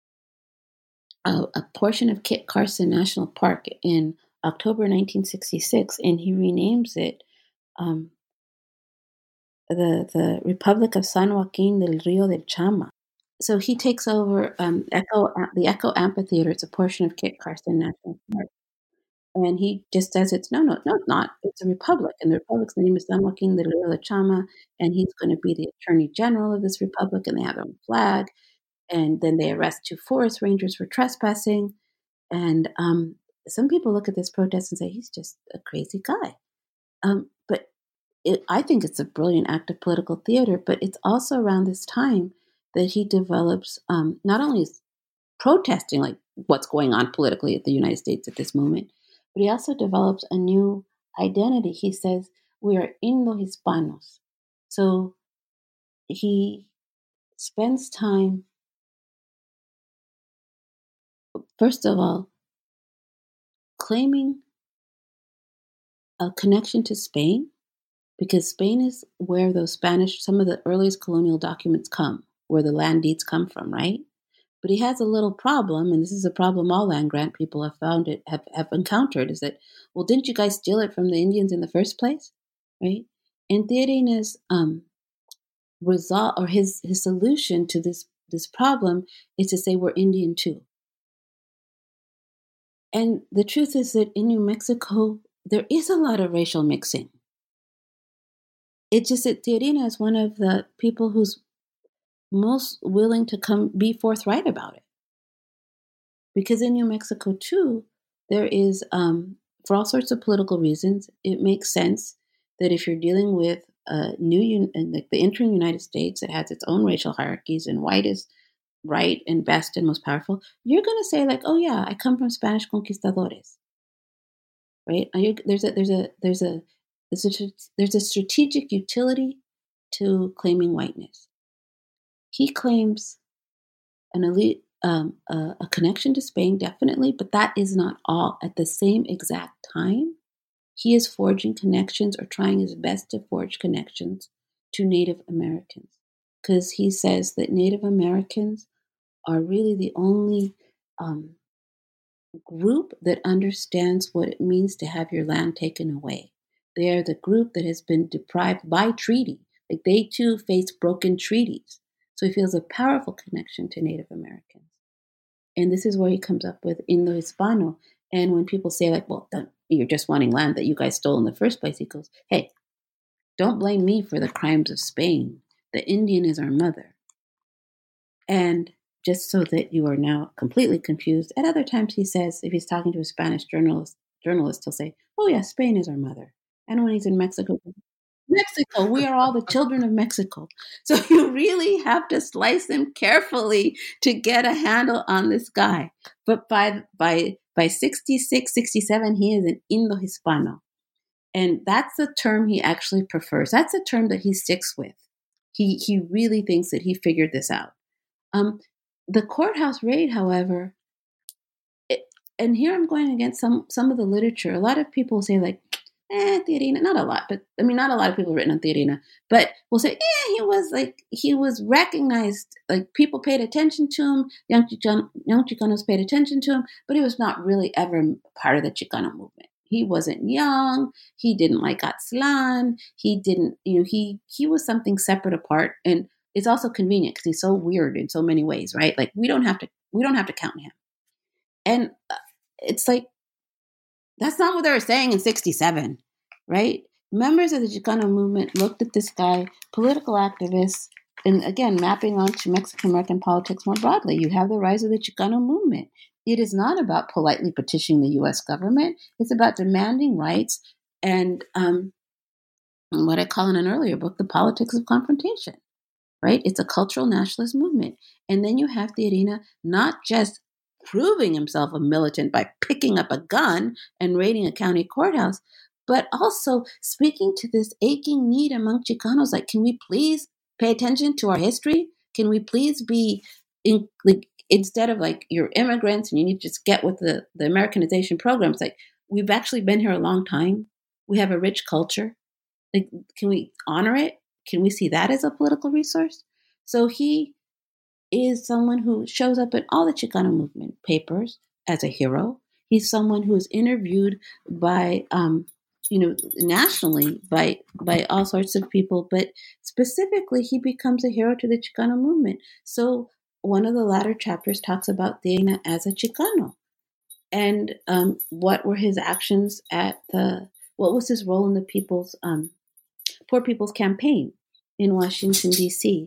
A, a portion of Kit Carson National Park in October nineteen sixty-six, and he renames it um, the the Republic of San Joaquin del Rio del Chama. So he takes over um, Echo the Echo Amphitheater. It's a portion of Kit Carson National Park, and he just says it's no, no, no, it's not. It's a republic, and the republic's name is San Joaquin del Rio del Chama, and he's going to be the Attorney General of this republic, and they have their own flag. And then they arrest two forest rangers for trespassing. And um, some people look at this protest and say, he's just a crazy guy. Um, but it, I think it's a brilliant act of political theater, but it's also around this time that he develops um, not only protesting, like what's going on politically at the United States at this moment, but he also develops a new identity. He says, we are Indo-Hispanos. So he spends time, first of all, claiming a connection to Spain, because Spain is where those Spanish, some of the earliest colonial documents come, where the land deeds come from, right? But he has a little problem, and this is a problem all land grant people have found it, have, have encountered, is that, well, didn't you guys steal it from the Indians in the first place, right? And Theodino's um, result, or his his solution to this this problem, is to say we're Indian too. And the truth is that in New Mexico, there is a lot of racial mixing. It's just that Theodino is one of the people who's most willing to come be forthright about it. Because in New Mexico, too, there is, um, for all sorts of political reasons, it makes sense that if you're dealing with a new, like the entering United States that has its own racial hierarchies, and white is right and best and most powerful, you're going to say, like, oh yeah, I come from Spanish conquistadores, right? There's a there's a there's a there's a there's a strategic utility to claiming whiteness. He claims an elite um, a, a connection to Spain, definitely, but that is not all. At the same exact time, he is forging connections, or trying his best to forge connections, to Native Americans, because he says that Native Americans are really the only um, group that understands what it means to have your land taken away. They are the group that has been deprived by treaty. Like, they too face broken treaties. So he feels a powerful connection to Native Americans. And this is where he comes up with Indo-Hispano. And when people say, like, well, you're just wanting land that you guys stole in the first place, he goes, hey, don't blame me for the crimes of Spain. The Indian is our mother. And just so that you are now completely confused, at other times he says, if he's talking to a Spanish journalist, journalist, he'll say, oh yeah, Spain is our mother. And when he's in Mexico, Mexico, we are all the children of Mexico. So you really have to slice him carefully to get a handle on this guy. But by by By sixty-six, sixty-seven, he is an Indo-Hispano. And that's the term he actually prefers. That's a term that he sticks with. He he really thinks that he figured this out. Um, the courthouse raid, however, it, and here I'm going against some some of the literature. A lot of people say like, eh, Tijerina, not a lot, but I mean, not a lot of people have written on Tijerina, but will say, eh, he was like, he was recognized, like people paid attention to him, young, Chicano, young Chicanos paid attention to him, but he was not really ever part of the Chicano movement. He wasn't young. He didn't like Aztlán. He didn't, you know, he he was something separate apart. And it's also convenient because he's so weird in so many ways, right? Like we don't have to, we don't have to count him. And it's like, that's not what they were saying in sixty-seven, right? Members of the Chicano movement looked at this guy, political activists, and again, mapping onto Mexican-American politics more broadly. You have the rise of the Chicano movement. It is not about politely petitioning the U S government. It's about demanding rights and um, what I call in an earlier book, the politics of confrontation, right? It's a cultural nationalist movement. And then you have Tijerina not just proving himself a militant by picking up a gun and raiding a county courthouse, but also speaking to this aching need among Chicanos, like, can we please pay attention to our history? Can we please be, in, like, instead of like, you're immigrants and you need to just get with the, the Americanization programs, like, we've actually been here a long time. We have a rich culture. Like, can we honor it? Can we see that as a political resource? So he is someone who shows up in all the Chicano movement papers as a hero. He's someone who is interviewed by, um, you know, nationally by by all sorts of people, but specifically he becomes a hero to the Chicano movement. So one of the latter chapters talks about Tijerina as a Chicano, and um, what were his actions at the, what was his role in the people's um, Poor People's Campaign in Washington, D C.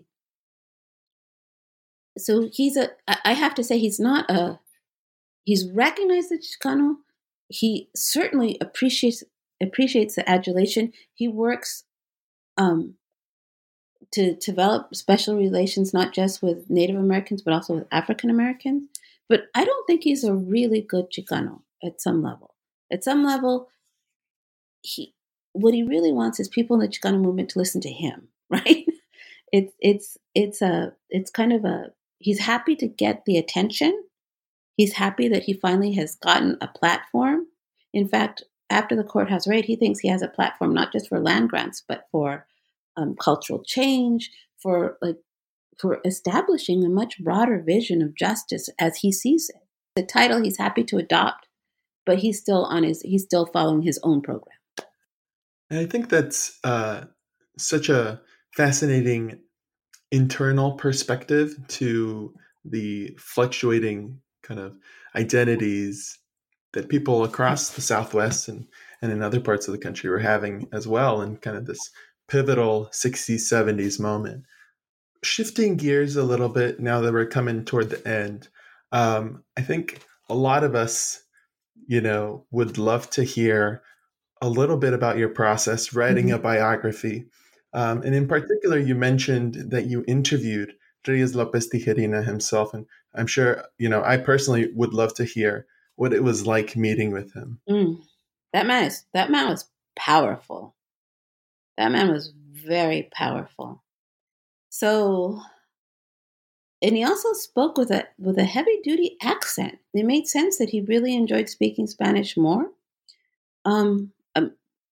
So he's a, I have to say, he's not a, he's recognized as Chicano. He certainly appreciates appreciates the adulation. He works um, to develop special relations, not just with Native Americans, but also with African Americans. But I don't think he's a really good Chicano at some level. At some level, he, what he really wants is people in the Chicano movement to listen to him, right? It's, it's, it's a, it's kind of a, he's happy to get the attention. He's happy that he finally has gotten a platform. In fact, after the courthouse raid, he thinks he has a platform not just for land grants, but for um, cultural change, for like for establishing a much broader vision of justice as he sees it. The title he's happy to adopt, but he's still on his he's still following his own program. And I think that's uh, such a fascinating internal perspective to the fluctuating kind of identities that people across the Southwest and, and in other parts of the country were having as well, in kind of this pivotal sixties, seventies moment. Shifting gears a little bit now that we're coming toward the end, um, I think a lot of us, you know, would love to hear a little bit about your process writing mm-hmm. a biography. Um, and in particular, you mentioned that you interviewed Reyes Lopez Tijerina himself. And I'm sure, you know, I personally would love to hear what it was like meeting with him. Mm. That man is, that man was powerful. That man was very powerful. So, and he also spoke with a with a heavy duty accent. It made sense that he really enjoyed speaking Spanish more. Um, um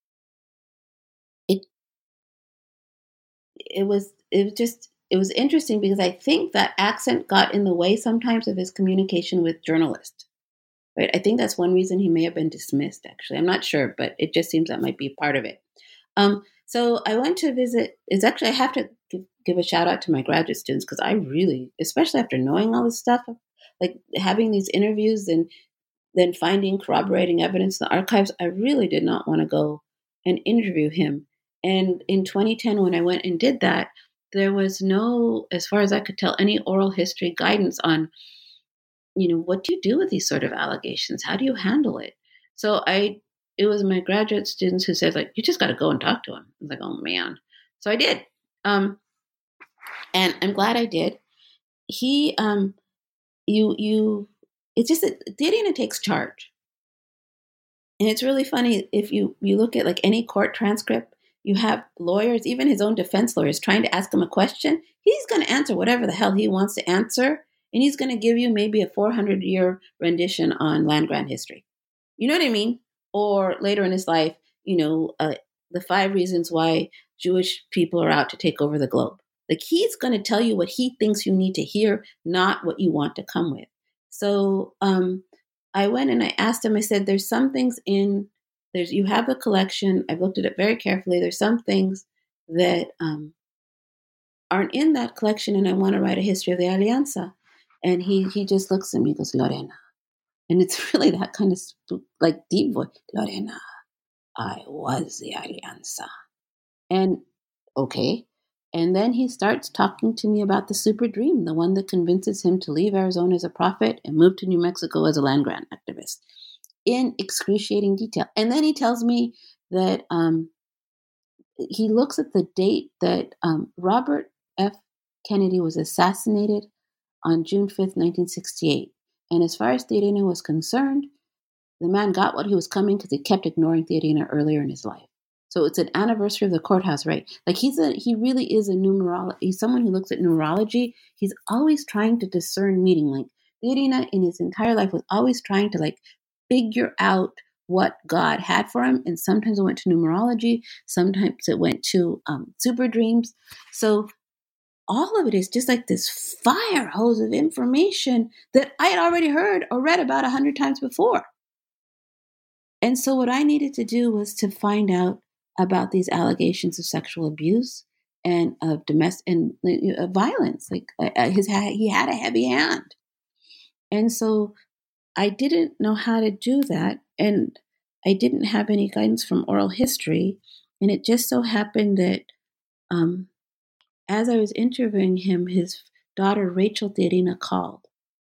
it it was it was just it was interesting because I think that accent got in the way sometimes of his communication with journalists. Right? I think that's one reason he may have been dismissed, actually. I'm not sure, but it just seems that might be part of it. Um, so I went to visit, it's actually, I have to give, give a shout out to my graduate students because I really, especially after knowing all this stuff, like having these interviews and then finding corroborating evidence in the archives, I really did not want to go and interview him. And in twenty ten, when I went and did that, there was no, as far as I could tell, any oral history guidance on, you know, what do you do with these sort of allegations? How do you handle it? So I, it was my graduate students who said, like, you just got to go and talk to him. I was like, oh man. So I did. Um, and I'm glad I did. He, um, you, you, it's just that Tiarina takes charge. And it's really funny if you, you look at like any court transcript, you have lawyers, even his own defense lawyers, trying to ask him a question. He's going to answer whatever the hell he wants to answer. And he's going to give you maybe a four hundred year rendition on land grant history. You know what I mean? Or later in his life, you know, uh, the five reasons why Jewish people are out to take over the globe. Like he's going to tell you what he thinks you need to hear, not what you want to come with. So um, I went and I asked him, I said, there's some things in, there's, you have the collection. I've looked at it very carefully. There's some things that um, aren't in that collection. And I want to write a history of the Alianza. And he, he just looks at me and goes, Lorena. And it's really that kind of like deep voice. Lorena, I was the Alianza. And okay. And then he starts talking to me about the super dream, the one that convinces him to leave Arizona as a prophet and move to New Mexico as a land grant activist in excruciating detail. And then he tells me that um, he looks at the date that um, Robert F. Kennedy was assassinated on June fifth, nineteen sixty-eight. And as far as Tiarina was concerned, the man got what he was coming because he kept ignoring Tiarina earlier in his life. So it's an anniversary of the courthouse raid. Like he's a, he really is a numerologist. He's someone who looks at numerology. He's always trying to discern meaning. Like Tiarina in his entire life was always trying to like figure out what God had for him. And sometimes it went to numerology. Sometimes it went to um, super dreams. So all of it is just like this fire hose of information that I had already heard or read about a hundred times before. And so what I needed to do was to find out about these allegations of sexual abuse and of domestic and uh, violence. Like uh, his, he had a heavy hand. And so I didn't know how to do that. And I didn't have any guidance from oral history. And it just so happened that um, as I was interviewing him, his daughter, Rachel Tiarina, called.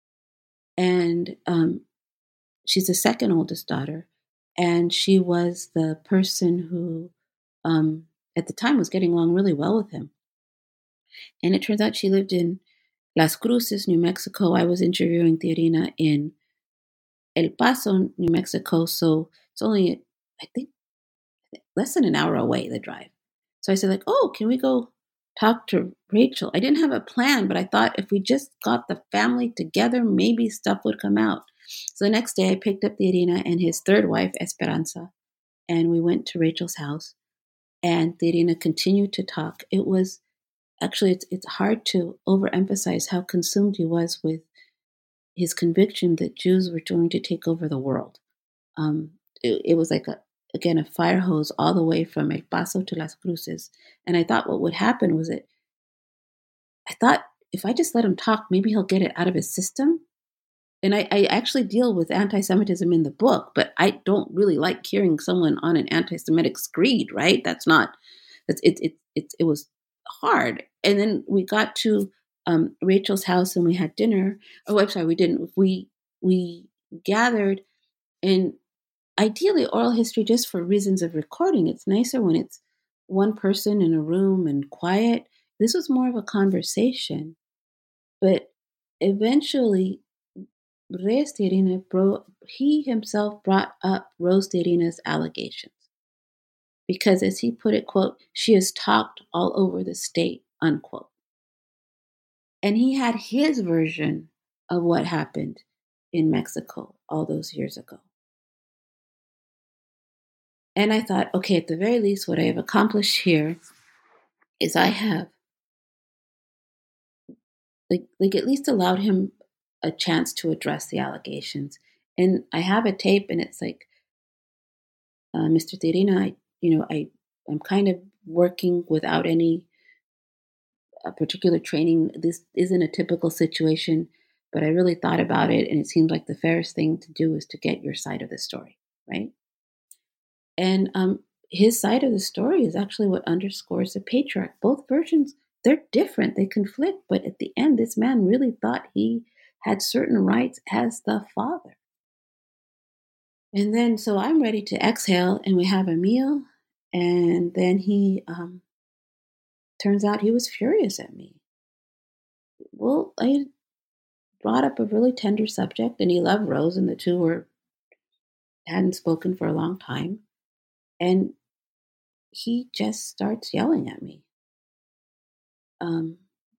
And um, she's the second oldest daughter. And she was the person who, um, at the time, was getting along really well with him. And it turns out she lived in Las Cruces, New Mexico. I was interviewing Tiarina in El Paso, New Mexico. So it's only, I think, less than an hour away, the drive. So I said, like, oh, can we go talk to Rachel? I didn't have a plan, but I thought if we just got the family together, maybe stuff would come out. So the next day I picked up Tiarina and his third wife, Esperanza, and we went to Rachel's house, and Tiarina continued to talk. It was actually, it's, it's hard to overemphasize how consumed he was with his conviction that Jews were going to take over the world. Um, it, it was like, a again, a fire hose all the way from El Paso to Las Cruces. And I thought what would happen was that I thought if I just let him talk, maybe he'll get it out of his system. And I, I actually deal with anti-Semitism in the book, but I don't really like hearing someone on an anti-Semitic screed, right? That's not, it's, it, it, it, it was hard. And then we got to um, Rachel's house and we had dinner. Oh, I'm sorry, we didn't. We, we gathered, and ideally oral history just for reasons of recording. It's nicer when it's one person in a room and quiet. This was more of a conversation. But eventually, Reyes Tiarina, bro, he himself brought up Rose Tiarina's allegations. Because as he put it, quote, she has talked all over the state, unquote. And he had his version of what happened in Mexico all those years ago. And I thought, okay, at the very least, what I have accomplished here is I have, like, like at least allowed him a chance to address the allegations. And I have a tape, and it's like, uh, Mister Tiarina, I, you know, I, I'm kind of working without any uh, particular training. This isn't a typical situation, but I really thought about it, and it seemed like the fairest thing to do is to get your side of the story, right? And um, his side of the story is actually what underscores the patriarch. Both versions, they're different, they conflict, but at the end, this man really thought he had certain rights as the father. And then, so I'm ready to exhale, and we have a meal, and then he, um, turns out he was furious at me. Well, I brought up a really tender subject, and he loved Rose, and the two were hadn't spoken for a long time. And he just starts yelling at me, um,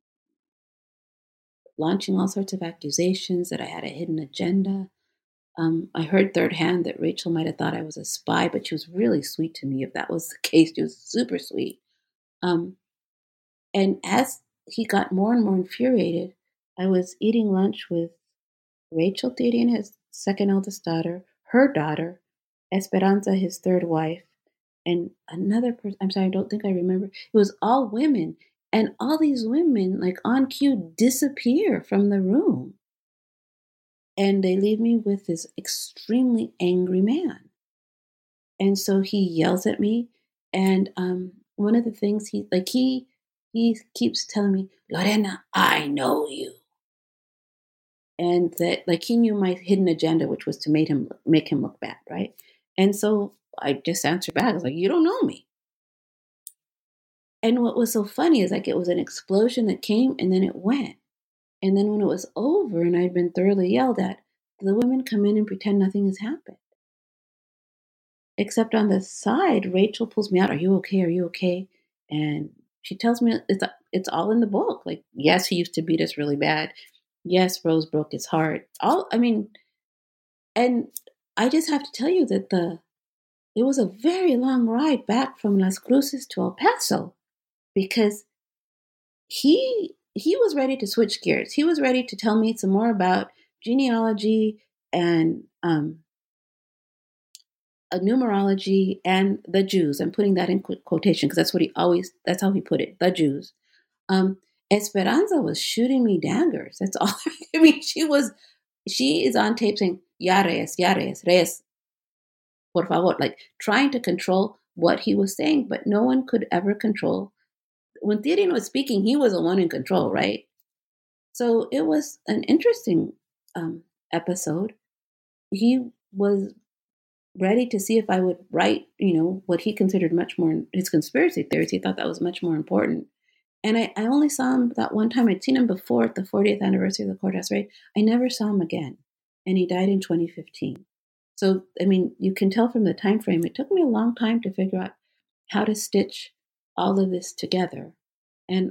launching all sorts of accusations that I had a hidden agenda. Um, I heard third hand that Rachel might have thought I was a spy, but she was really sweet to me. If that was the case, she was super sweet. Um, and as he got more and more infuriated, I was eating lunch with Rachel Tirian, his second eldest daughter, her daughter, Esperanza, his third wife, and another person. I'm sorry, I don't think I remember. It was all women. And all these women, like on cue, disappear from the room. And they leave me with this extremely angry man. And so he yells at me. And um, one of the things he, like he, he keeps telling me, Lorena, I know you. And that, like, he knew my hidden agenda, which was to make him, make him look bad, right? And so I just answered back. I was like, you don't know me. And what was so funny is like it was an explosion that came and then it went. And then when it was over and I'd been thoroughly yelled at, the women come in and pretend nothing has happened. Except on the side, Rachel pulls me out. Are you okay? Are you okay? And she tells me it's it's all in the book. Like, yes, he used to beat us really bad. Yes, Rose broke his heart. All I mean, and I just have to tell you that the it was a very long ride back from Las Cruces to El Paso, because he he was ready to switch gears. He was ready to tell me some more about genealogy and um, a numerology and the Jews. I'm putting that in quotation because that's what he always, that's how he put it, the Jews. Um, Esperanza was shooting me daggers. That's all. I mean, she was, she is on tape saying, ya Reyes, ya Reyes, Reyes, por favor, like trying to control what he was saying, but no one could ever control. When Tirian was speaking, he was the one in control, right? So it was an interesting um, episode. He was ready to see if I would write, you know, what he considered much more, his conspiracy theories. He thought that was much more important. And I, I only saw him that one time. I'd seen him before at the fortieth anniversary of the courthouse raid. I never saw him again. And he died in twenty fifteen. So, I mean, you can tell from the time frame, it took me a long time to figure out how to stitch all of this together. And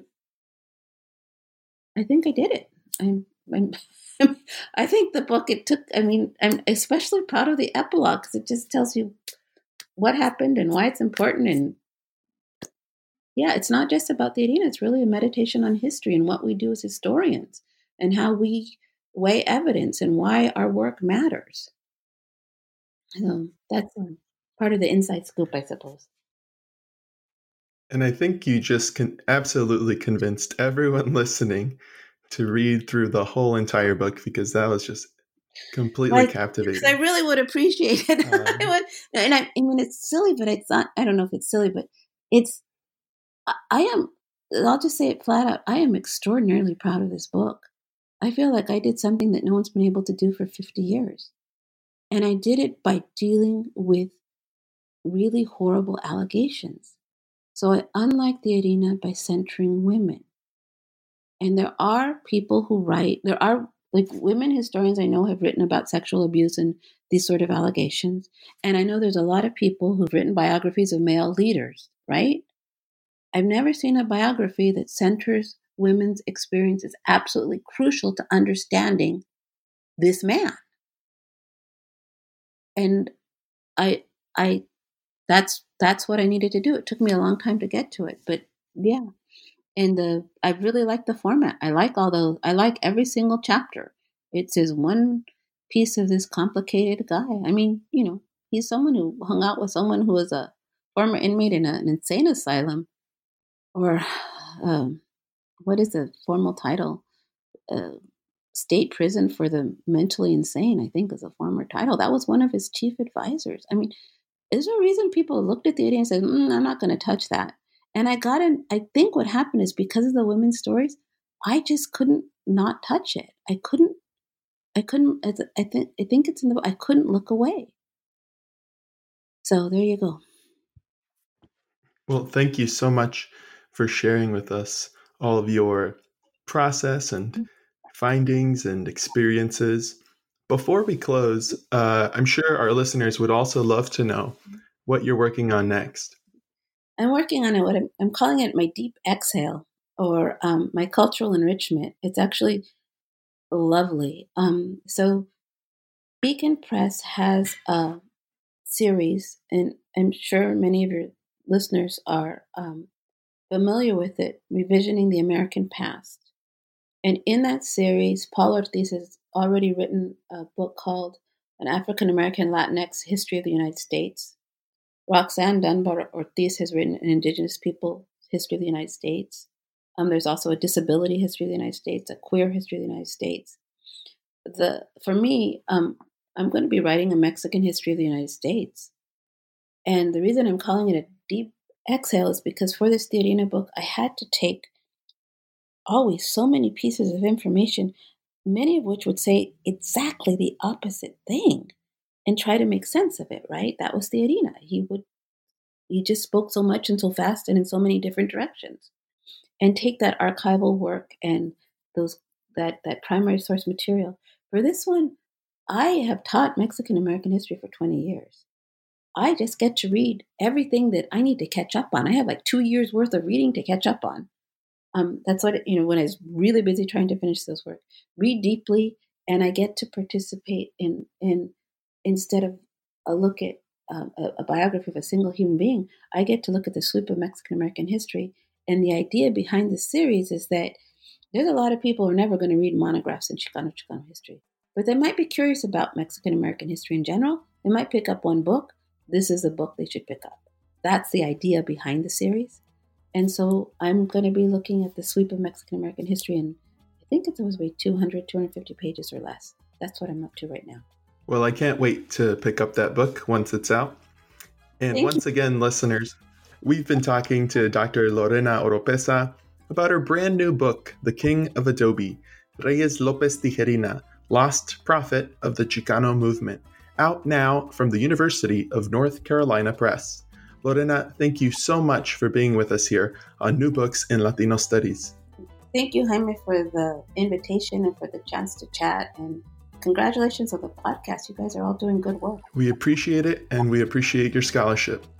I think I did it. I'm, I'm I think the book, it took, I mean, I'm especially proud of the epilogue because it just tells you what happened and why it's important. And yeah, it's not just about the arena. It's really a meditation on history and what we do as historians and how we weigh evidence and why our work matters. So that's um, part of the inside scoop, I suppose. And I think you just can absolutely convinced everyone listening to read through the whole entire book, because that was just completely like, captivating. I really would appreciate it. Um, I would, and I, I mean, it's silly, but it's not, I don't know if it's silly, but it's, I, I am, I'll just say it flat out. I am extraordinarily proud of this book. I feel like I did something that no one's been able to do for fifty years. And I did it by dealing with really horrible allegations. So I, unlike the arena, by centering women. And there are people who write, there are like women historians I know have written about sexual abuse and these sort of allegations. And I know there's a lot of people who've written biographies of male leaders, right? I've never seen a biography that centers women's experience. Is absolutely crucial to understanding this man. And I, I, that's, that's what I needed to do. It took me a long time to get to it, but yeah. And the, I really like the format. I like all those. I like every single chapter. It says one piece of this complicated guy. I mean, you know, he's someone who hung out with someone who was a former inmate in a, an insane asylum, or um, what is the formal title? Uh, state prison for the mentally insane, I think, is a former title. That was one of his chief advisors. I mean, is there a reason people looked at the idea and said, mm, I'm not going to touch that? And I got in, I think what happened is because of the women's stories, I just couldn't not touch it. I couldn't, I couldn't, I think, I think it's in the, I couldn't look away. So there you go. Well, thank you so much for sharing with us all of your process and findings and experiences. Before we close, uh, I'm sure our listeners would also love to know what you're working on next. I'm working on it. What I'm, I'm calling it my deep exhale, or um, my cultural enrichment. It's actually lovely. Um, so Beacon Press has a series, and I'm sure many of your listeners are um, familiar with it, Revisioning the American Past. And in that series, Paul Ortiz has already written a book called An African American Latinx History of the United States. Roxanne Dunbar Ortiz has written An Indigenous People History of the United States. Um, there's also a Disability History of the United States, a Queer History of the United States. The For me, um, I'm going to be writing a Mexican History of the United States. And the reason I'm calling it a deep exhale is because for this Tijerina book, I had to take always so many pieces of information, many of which would say exactly the opposite thing, and try to make sense of it, right? That was Tijerina. He would, he just spoke so much and so fast and in so many different directions. And take that archival work and those that, that primary source material. For this one, I have taught Mexican American history for twenty years. I just get to read everything that I need to catch up on. I have like two years worth of reading to catch up on. Um, that's what, you know, when I was really busy trying to finish this work, read deeply, and I get to participate in, in instead of a look at um, a, a biography of a single human being, I get to look at the sweep of Mexican American history. And the idea behind this series is that there's a lot of people who are never going to read monographs in Chicano Chicano history, but they might be curious about Mexican American history in general. They might pick up one book. This is a book they should pick up. That's the idea behind the series. And so I'm going to be looking at the sweep of Mexican American history, and I think it was about two hundred, two hundred fifty pages or less. That's what I'm up to right now. Well, I can't wait to pick up that book once it's out. And Thank once you. again, listeners, we've been talking to Doctor Lorena Oropesa about her brand new book, The King of Adobe, Reyes Lopez Tijerina, Lost Prophet of the Chicano Movement, out now from the University of North Carolina Press. Lorena, thank you so much for being with us here on New Books in Latino Studies. Thank you, Jaime, for the invitation and for the chance to chat. And congratulations on the podcast. You guys are all doing good work. We appreciate it, and we appreciate your scholarship.